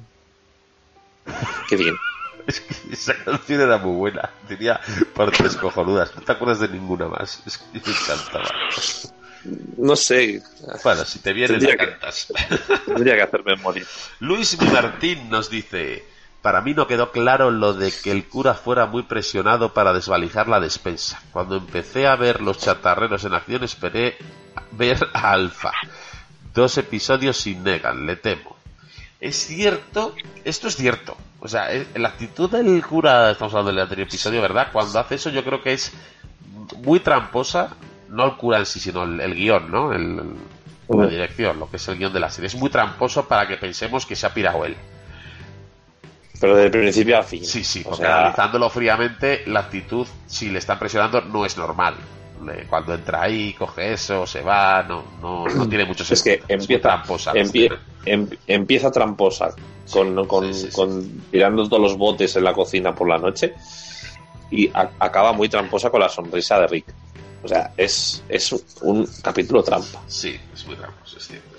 Qué bien. Es que esa canción era muy buena, tenía partes cojonudas. No te acuerdas de ninguna más. Es que me encantaba. No sé. Bueno, si te viene la cantas. Tendría que hacer memoria. Luis Martín nos dice: para mí no quedó claro lo de que el cura fuera muy presionado para desvalijar la despensa. Cuando empecé a ver los chatarreros en acción esperé ver a Alfa. 2 episodios sin Negan, le temo. Es cierto, esto es cierto. O sea, la actitud del cura, estamos hablando del anterior episodio, ¿verdad? Cuando hace eso yo creo que es muy tramposa, no el cura en sí, sino el guión, ¿no? la dirección, lo que es el guión de la serie. Es muy tramposo para que pensemos que se ha pirado él. Pero de principio a fin. Sí, porque analizándolo fríamente, la actitud, si le están presionando, no es normal. Cuando entra ahí, coge eso, se va, no tiene mucho sentido. Es que empieza tramposa, con tirando todos los botes en la cocina por la noche, y acaba muy tramposa con la sonrisa de Rick. O sea, es un capítulo trampa. Sí, es muy tramposo, es cierto.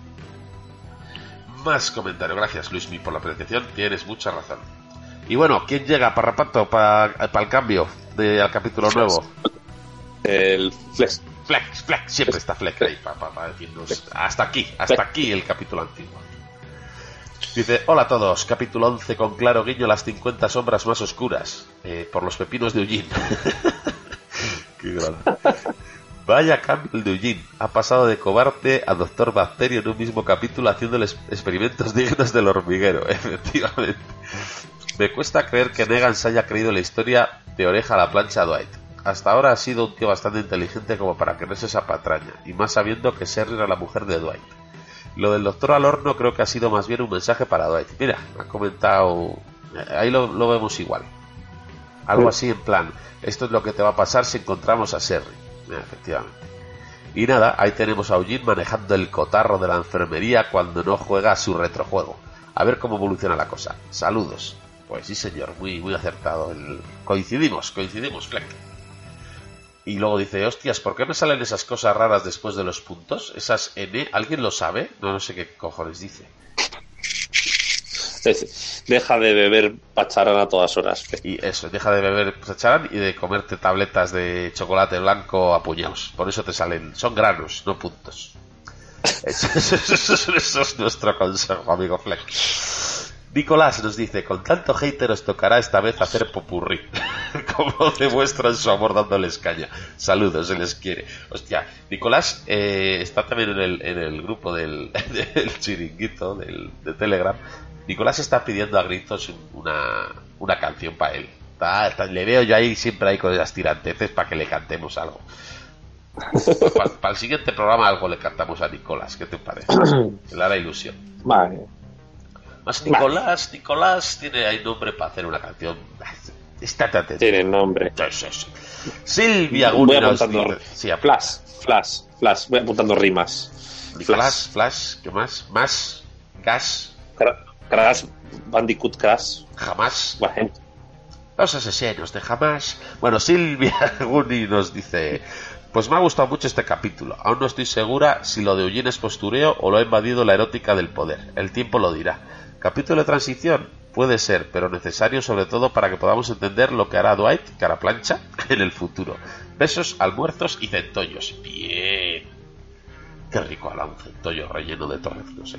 Más comentarios, gracias Luismi por la apreciación, tienes mucha razón. Y bueno, ¿quién llega, Parrapato, para el cambio al capítulo nuevo? El Flex, siempre está Flex ahí para decirnos hasta aquí el capítulo antiguo. Dice, hola a todos, capítulo 11 con claro guiño las 50 sombras más oscuras, por los pepinos de Eugene. Qué grande. Vaya cambio el de Eugene, ha pasado de cobarde a Doctor Bacterio en un mismo capítulo haciéndoles experimentos dignos del hormiguero, efectivamente. Me cuesta creer que Negan se haya creído la historia de oreja a la plancha a Dwight. Hasta ahora ha sido un tío bastante inteligente como para creerse esa patraña, y más sabiendo que Sherry era la mujer de Dwight. Lo del doctor al horno creo que ha sido más bien un mensaje para Dwight. Mira, ha comentado... Ahí lo vemos igual. Algo así en plan, esto es lo que te va a pasar si encontramos a Sherry. Efectivamente. Y nada, ahí tenemos a Eugene manejando el cotarro de la enfermería cuando no juega a su retrojuego. A ver cómo evoluciona la cosa. Saludos. Pues sí señor, muy acertado. Coincidimos, Fleck. Y luego dice, hostias, ¿por qué me salen esas cosas raras después de los puntos? Esas N, ¿alguien lo sabe? No sé qué cojones dice. Deja de beber pacharán a todas horas. Y eso, deja de beber pacharán y de comerte tabletas de chocolate blanco a puñados. Por eso te salen, son granos, no puntos. Eso es nuestro consejo, amigo Fleck. Nicolás nos dice, con tanto hater os tocará esta vez hacer popurrí. Como demuestran su amor dándoles caña. Saludos, se les quiere. Hostia, Nicolás está también en el grupo del chiringuito de Telegram. Nicolás está pidiendo a gritos una canción para él. Le veo yo ahí siempre ahí con las tiranteces para que le cantemos algo. Para el siguiente programa algo le cantamos a Nicolás. ¿Qué te parece? Le hará ilusión. Vale. Más Nicolás tiene ahí nombre para hacer una canción. Estate atento. Tiene nombre. Sí. Silvia Guni nos dice... Sí, Flash. Voy apuntando rimas. Nicolás, Flash, ¿qué más? Más, Gas... Crash, Bandicoot Crash. Jamás. Bueno. Los asesinos de jamás. Bueno, Silvia Guni nos dice... Pues me ha gustado mucho este capítulo. Aún no estoy segura si lo de Eugene es postureo o lo ha invadido la erótica del poder. El tiempo lo dirá. ¿Capítulo de transición? Puede ser, pero necesario sobre todo para que podamos entender lo que hará Dwight, cara plancha, en el futuro. Besos, almuerzos y centollos. Bien. Qué rico hará un centollo relleno de torreznos,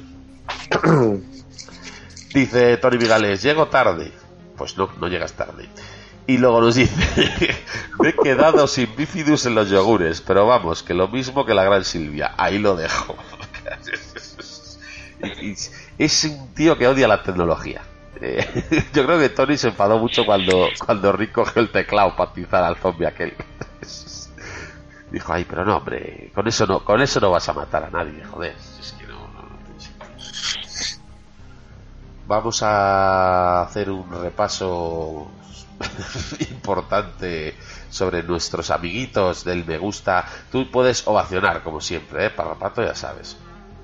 Dice Tony Vigales, llego tarde. Pues no llegas tarde. Y luego nos dice, me he quedado sin bifidus en los yogures, pero vamos, que lo mismo que la gran Silvia. Ahí lo dejo. Es un tío que odia la tecnología. Yo creo que Tony se enfadó mucho cuando Rick cogió el teclado para atizar al zombie aquel. Dijo, ay, pero no, hombre, con eso no vas a matar a nadie, joder. Es que no. Vamos a hacer un repaso importante sobre nuestros amiguitos del me gusta. Tú puedes ovacionar como siempre, Parrapato, ya sabes.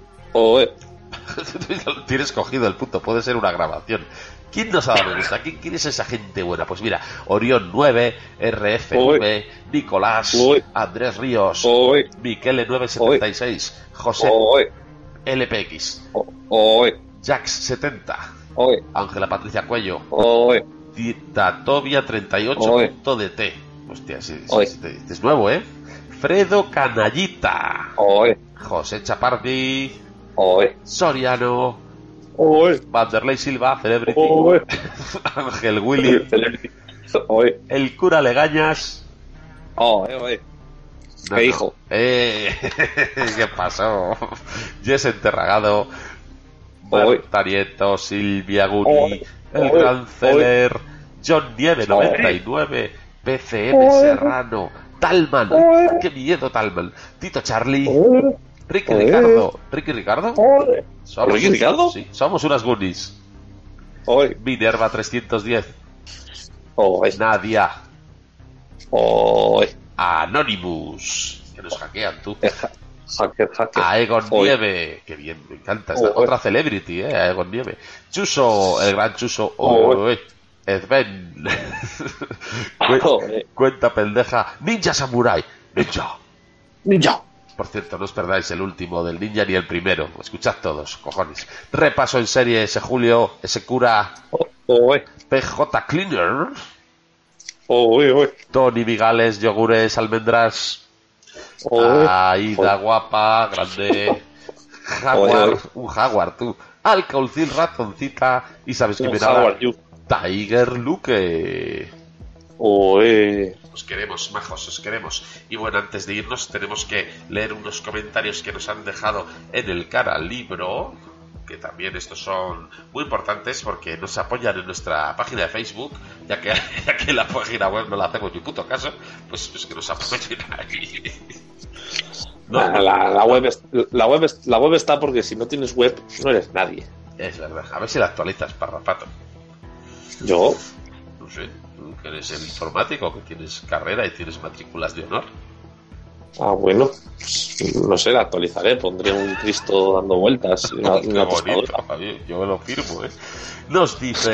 Tienes cogido el punto, puede ser una grabación. ¿Quién nos ha dado me gusta? ¿Quién es esa gente buena? Pues mira, Orión 9, RF9, Nicolás, Andrés Ríos, Miquele 976, José LPX, Jax 70, Ángela Patricia Cuello, Tatovia 38.dt. Hostia, este es nuevo, Fredo Canallita, José Chapardi, Soriano, Vanderley Silva, Celebrity, Ángel Willy, el cura Legañas. ¿Qué hijo? ¿Qué pasó? Jess Enterragado, Tarieto, Silvia Guni, el gran Celer, John Nieve 99, PCM Serrano, Talman, qué miedo Talman, Tito Charlie, Ricky Ricardo. ¿Ricky Ricardo? Somos, ¿Ricky Ricardo? Sí, somos unas Goonies. Hoy. Minerva 310. Hoy. Nadia. Hoy. Anonymous. Que nos hackean, tú. Hacker. Aegon Hoy. Nieve. Que bien, me encanta. Otra celebrity, Aegon Nieve. Chuso, el gran Chuso. Sven. Cuenta pendeja. Ninja Samurai. Ninja. Por cierto, no os perdáis el último del ninja ni el primero. Escuchad todos, cojones. Repaso en serie ese Julio, ese cura. PJ Cleaner. Tony Vigales, yogures, almendras. Aida guapa, grande. Jaguar, un jaguar, tú. Alcaucil, ratoncita. Y sabes que me da Tiger Luke. Os queremos, majos, os queremos. Y bueno, antes de irnos tenemos que leer unos comentarios que nos han dejado en el canal libro, que también estos son muy importantes porque nos apoyan en nuestra página de Facebook, ya que la página web no la hacemos ni puto caso, pues que nos apoyen ahí. La web está porque si no tienes web no eres nadie. Es verdad, a ver si la actualizas, parrapato. Yo no sé, tú que eres el informático, que tienes carrera y tienes matrículas de honor. Bueno, no sé, la actualizaré, pondré un Cristo dando vueltas. Qué bonito, yo lo firmo, Nos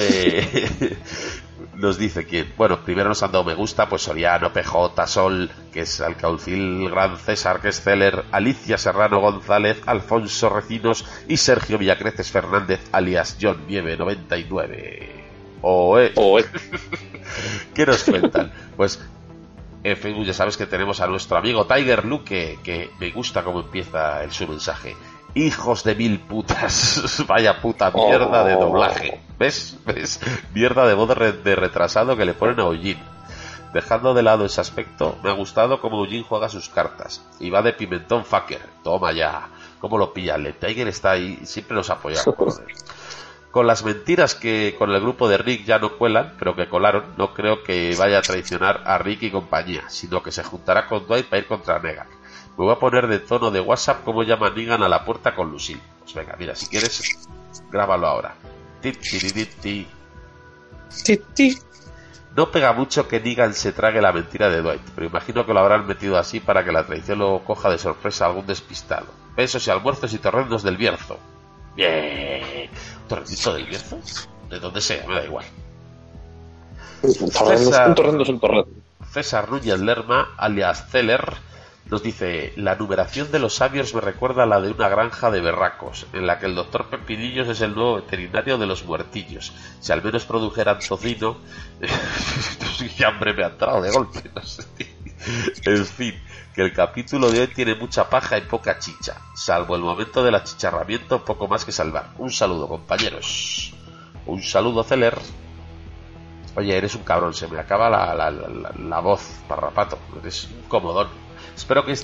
dice quién. Bueno, primero nos han dado me gusta, pues Soriano, PJ, Sol, que es Alcaucil, Gran César, que es Celer, Alicia Serrano González, Alfonso Recinos y Sergio Villacreces Fernández, alias John Nieve 99. ¿Qué nos cuentan? Pues en Facebook ya sabes que tenemos a nuestro amigo Tiger Luke, que me gusta cómo empieza su mensaje. Hijos de mil putas. Vaya puta mierda de doblaje. ¿Ves? Mierda de voz de retrasado que le ponen a Eugene. Dejando de lado ese aspecto, me ha gustado cómo Eugene juega sus cartas. Y va de pimentón fucker. Toma ya. ¿Cómo lo pilla? El Tiger está ahí, siempre nos apoya. Con las mentiras que con el grupo de Rick ya no cuelan, pero que colaron, no creo que vaya a traicionar a Rick y compañía, sino que se juntará con Dwight para ir contra Negan. Me voy a poner de tono de WhatsApp cómo llama Negan a la puerta con Lucille. Pues venga, mira, si quieres, grábalo ahora. No pega mucho que Negan se trague la mentira de Dwight, pero imagino que lo habrán metido así para que la traición lo coja de sorpresa a algún despistado. Besos y almuerzos y torrendos del Bierzo. Bien. ¿Un torrendito del Bierzo? De donde sea, me da igual. Un torrendo es un torrendo. César Núñez Lerma, alias Celer, nos dice: la numeración de los sabios me recuerda a la de una granja de berracos, en la que el doctor Pepinillos es el nuevo veterinario de los muertillos. Si al menos produjeran tocino... ¡Qué hambre me ha entrado de golpe! No sé. En fin, que el capítulo de hoy tiene mucha paja y poca chicha, salvo el momento del achicharramiento, poco más que salvar. Un saludo, compañeros. Un saludo, Celer. Oye, eres un cabrón, se me acaba la voz, parrapato. Eres un comodón. Espero que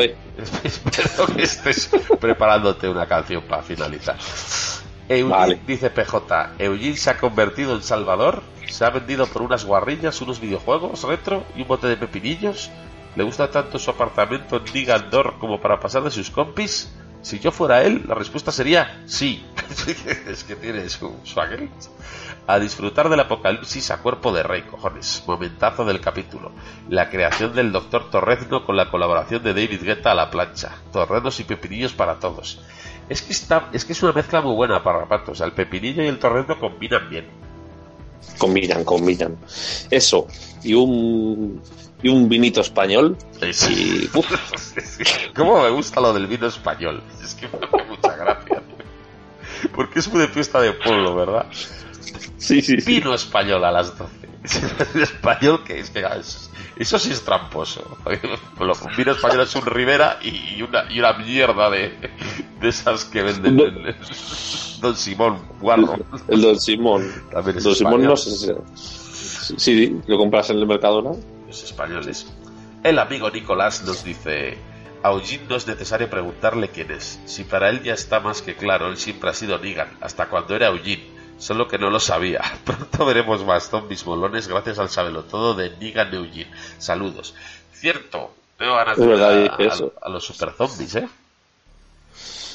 estés preparándote una canción para finalizar. Vale. Dice PJ, Eugene se ha convertido en Salvador, se ha vendido por unas guarrillas, unos videojuegos retro y un bote de pepinillos. ¿Le gusta tanto su apartamento en Nigandor como para pasar de sus compis? Si yo fuera él, la respuesta sería sí. Es que tiene su aquel. A disfrutar del apocalipsis a cuerpo de rey, cojones. Momentazo del capítulo. La creación del Dr. Torrezno con la colaboración de David Guetta a la plancha. Torrenos y pepinillos para todos. Es que es una mezcla muy buena para rapatos. El pepinillo y el torrezno combinan bien. Combinan. Eso. Y un vinito español. Sí. ¿Cómo me gusta lo del vino español? Es que me hace mucha gracia. Porque es muy de fiesta de pueblo, ¿verdad? Sí. Vino español a las 12. Español que eso sí es tramposo. Vino español es un Rivera y una mierda de esas que venden el Don Simón Guarro. El Don Simón. También es Don español. Simón no sé si lo compras en el Mercadona. Los españoles. El amigo Nicolás nos dice: a Eugene no es necesario preguntarle quién es. Si para él ya está más que claro, él siempre ha sido Negan, hasta cuando era Eugene. Solo que no lo sabía. Pronto veremos más zombies molones gracias al sabelotodo de Negan Eugene. Saludos. Cierto, tengo ganas de ver a los super zombies,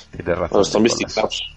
Tienes razón. Los zombies Nicolás. tic-tacs.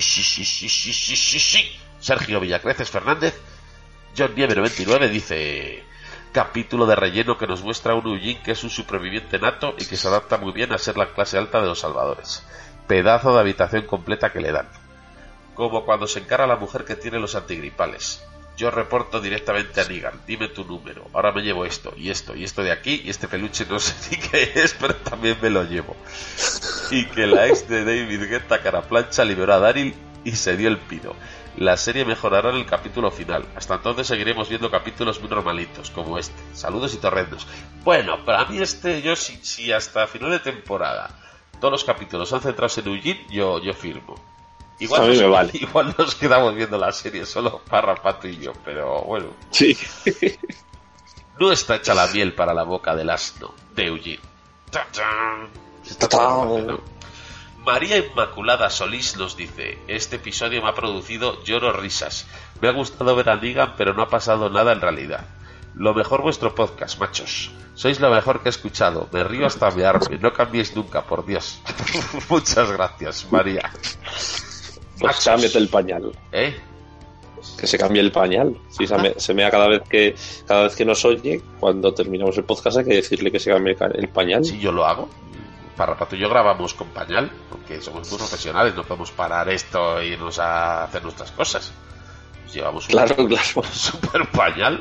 Sí. Sergio Villacreces Fernández. John Nieve 99 dice: capítulo de relleno que nos muestra a un Eugene que es un superviviente nato y que se adapta muy bien a ser la clase alta de los salvadores. Pedazo de habitación completa que le dan. Como cuando se encara a la mujer que tiene los antigripales. Yo reporto directamente a Negan, dime tu número, ahora me llevo esto y esto de aquí, y este peluche no sé ni qué es, pero también me lo llevo. Y que la ex de David Guetta Caraplancha liberó a Daryl y se dio el pido. La serie mejorará en el capítulo final. Hasta entonces seguiremos viendo capítulos muy normalitos, como este. Saludos y torrendos. Bueno, para mí yo si hasta final de temporada todos los capítulos son centrados en Eugene, yo firmo. A mí me vale. Igual nos quedamos viendo la serie solo Parrapato y yo, pero bueno. Sí. No está hecha la miel para la boca del asno de Eugene. ¡Tachán! ¿No? María Inmaculada Solís nos dice: este episodio me ha producido lloro risas. Me ha gustado ver a Negan, pero no ha pasado nada en realidad. Lo mejor vuestro podcast, machos. Sois lo mejor que he escuchado. Me río hasta mearme. No cambiéis nunca, por Dios. Muchas gracias, María. Pues cámbiate el pañal. ¿Eh? Que se cambie el pañal. Sí, se mea cada vez que nos oye. Cuando terminamos el podcast hay que decirle que se cambie el pañal. Sí, yo lo hago. Parrapato y yo grabamos con pañal, porque somos muy profesionales, no podemos parar esto e irnos a hacer nuestras cosas. Pues llevamos un super pañal.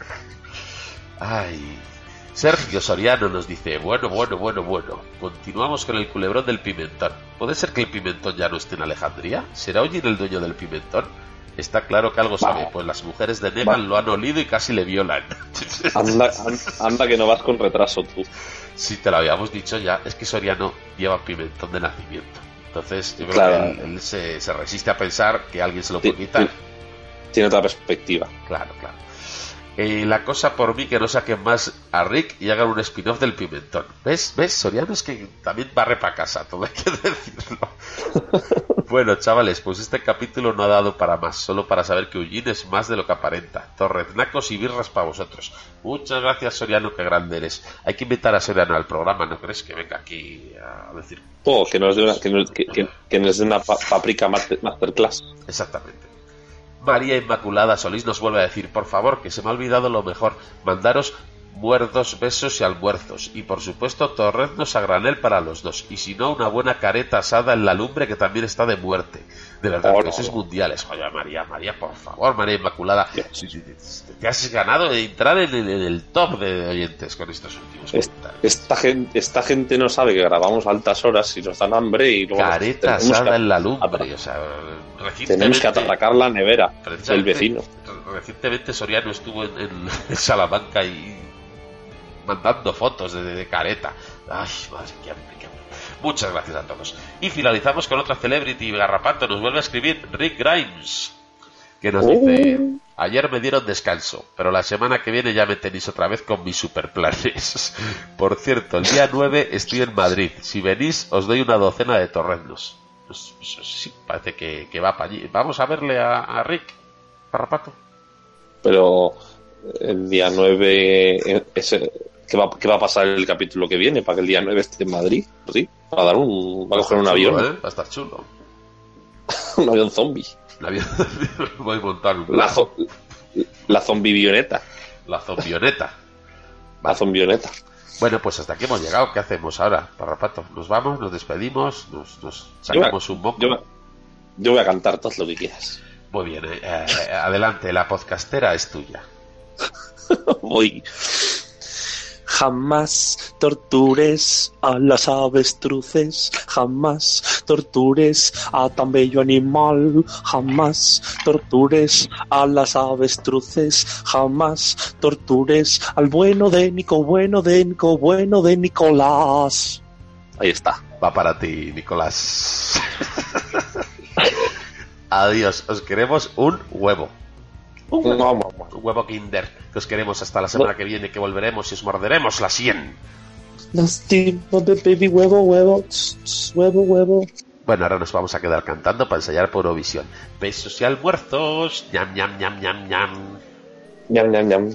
Ay. Sergio Soriano nos dice: bueno. Continuamos con el culebrón del pimentón. ¿Puede ser que el pimentón ya no esté en Alejandría? ¿Será Eugene el dueño del pimentón? Está claro que algo sabe, pues las mujeres de Negan lo han olido y casi le violan. Anda que no vas con retraso tú. Sí, te lo habíamos dicho ya, es que Soriano lleva pimentón de nacimiento. Entonces yo creo que él se resiste a pensar que alguien se lo puede quitar. Tiene otra perspectiva. Claro. La cosa por mí que no saquen más a Rick y hagan un spin-off del pimentón. ¿Ves? Soriano es que también barre para casa, todo hay que decirlo. Bueno, chavales, pues este capítulo no ha dado para más, solo para saber que Eugene es más de lo que aparenta. Torreznacos y birras para vosotros. Muchas gracias, Soriano, qué grande eres. Hay que invitar a Soriano al programa, ¿no crees? Que venga aquí a decir... que nos dé una paprika masterclass. Exactamente. María Inmaculada Solís nos vuelve a decir: por favor, que se me ha olvidado lo mejor, mandaros muerdos, besos y almuerzos, y por supuesto torreznos a granel para los dos, y si no, una buena careta asada en la lumbre que también está de muerte. De verdad, que sois mundiales. Oye, María, por favor, María Inmaculada, te has ganado de entrar en el top de oyentes con estos últimos comentarios. Esta gente no sabe que grabamos altas horas y nos dan hambre y luego careta asada en la lumbre, o sea, tenemos que atracar la nevera del vecino. Recientemente Soriano estuvo en Salamanca y mandando fotos de careta. Ay, madre, qué hambre. Muchas gracias a todos. Y finalizamos con otra celebrity garrapato. Nos vuelve a escribir Rick Grimes, que nos dice: ayer me dieron descanso, pero la semana que viene ya me tenéis otra vez con mis superplanes. Por cierto, el día 9 estoy en Madrid. Si venís, os doy una docena de torreznos. Pues sí, parece que va para allí. Vamos a verle a Rick, garrapato. Pero el día 9 ¿qué va a pasar el capítulo que viene para que el día 9 esté en Madrid? ¿Sí? Va a coger un avión. Va a estar chulo. Un avión zombie. Voy a montar la zombivioneta. La zombioneta. La zombioneta. Bueno, pues hasta aquí hemos llegado. ¿Qué hacemos ahora, Parrapato? ¿Nos vamos? ¿Nos despedimos? ¿Nos sacamos un moco? Yo voy a cantar todo lo que quieras. Muy bien, adelante, la podcastera es tuya. Voy. Jamás tortures a las avestruces, jamás tortures a tan bello animal, jamás tortures a las avestruces, jamás tortures al bueno de Nicolás. Ahí está. Va para ti, Nicolás. Adiós, os queremos un huevo. Un huevo Kinder, que os queremos hasta la semana que viene, que volveremos y os morderemos la sien. Baby, huevo. Bueno, ahora nos vamos a quedar cantando para ensayar por Eurovisión. Besos y almuerzos. Ñam, ñam, ñam, ñam, ñam. Ñam, ñam, ñam.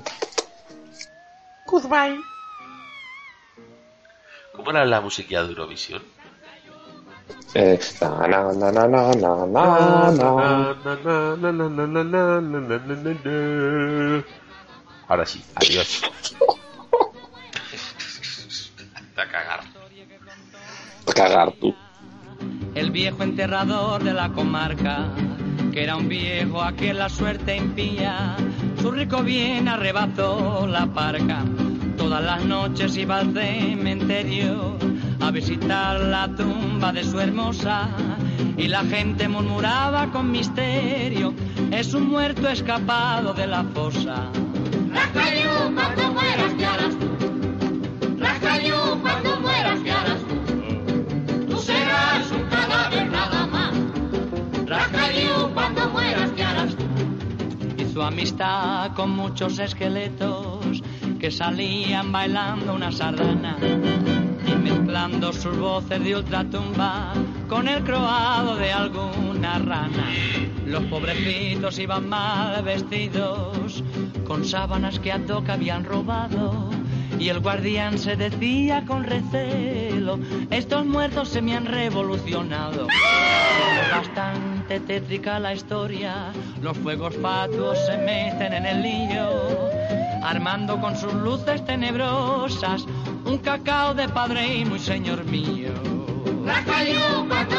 Goodbye. ¿Cómo era la musiquilla de Eurovisión? Ahora sí, adiós. A cagar. A cagar tú. El viejo enterrador de la comarca, que era un viejo a quien la suerte impía, su rico bien arrebató la parca. Todas las noches iba al cementerio a visitar la tumba de su hermosa, y la gente murmuraba con misterio: es un muerto escapado de la fosa. Rascayú, cuando mueras, ¿qué harás tú? Rascayú, cuando mueras, ¿qué harás tú? Tú serás un cadáver nada más. Rascayú, cuando mueras, ¿qué harás tú? Hizo amistad con muchos esqueletos que salían bailando una sardana y mezclando sus voces de ultratumba con el croado de alguna rana. Los pobrecitos iban mal vestidos, con sábanas que a toca habían robado, y el guardián se decía con recelo: estos muertos se me han revolucionado. Bastante tétrica la historia, los fuegos fatuos se meten en el lío, armando con sus luces tenebrosas un cacao de padre y muy señor mío. Rascayú,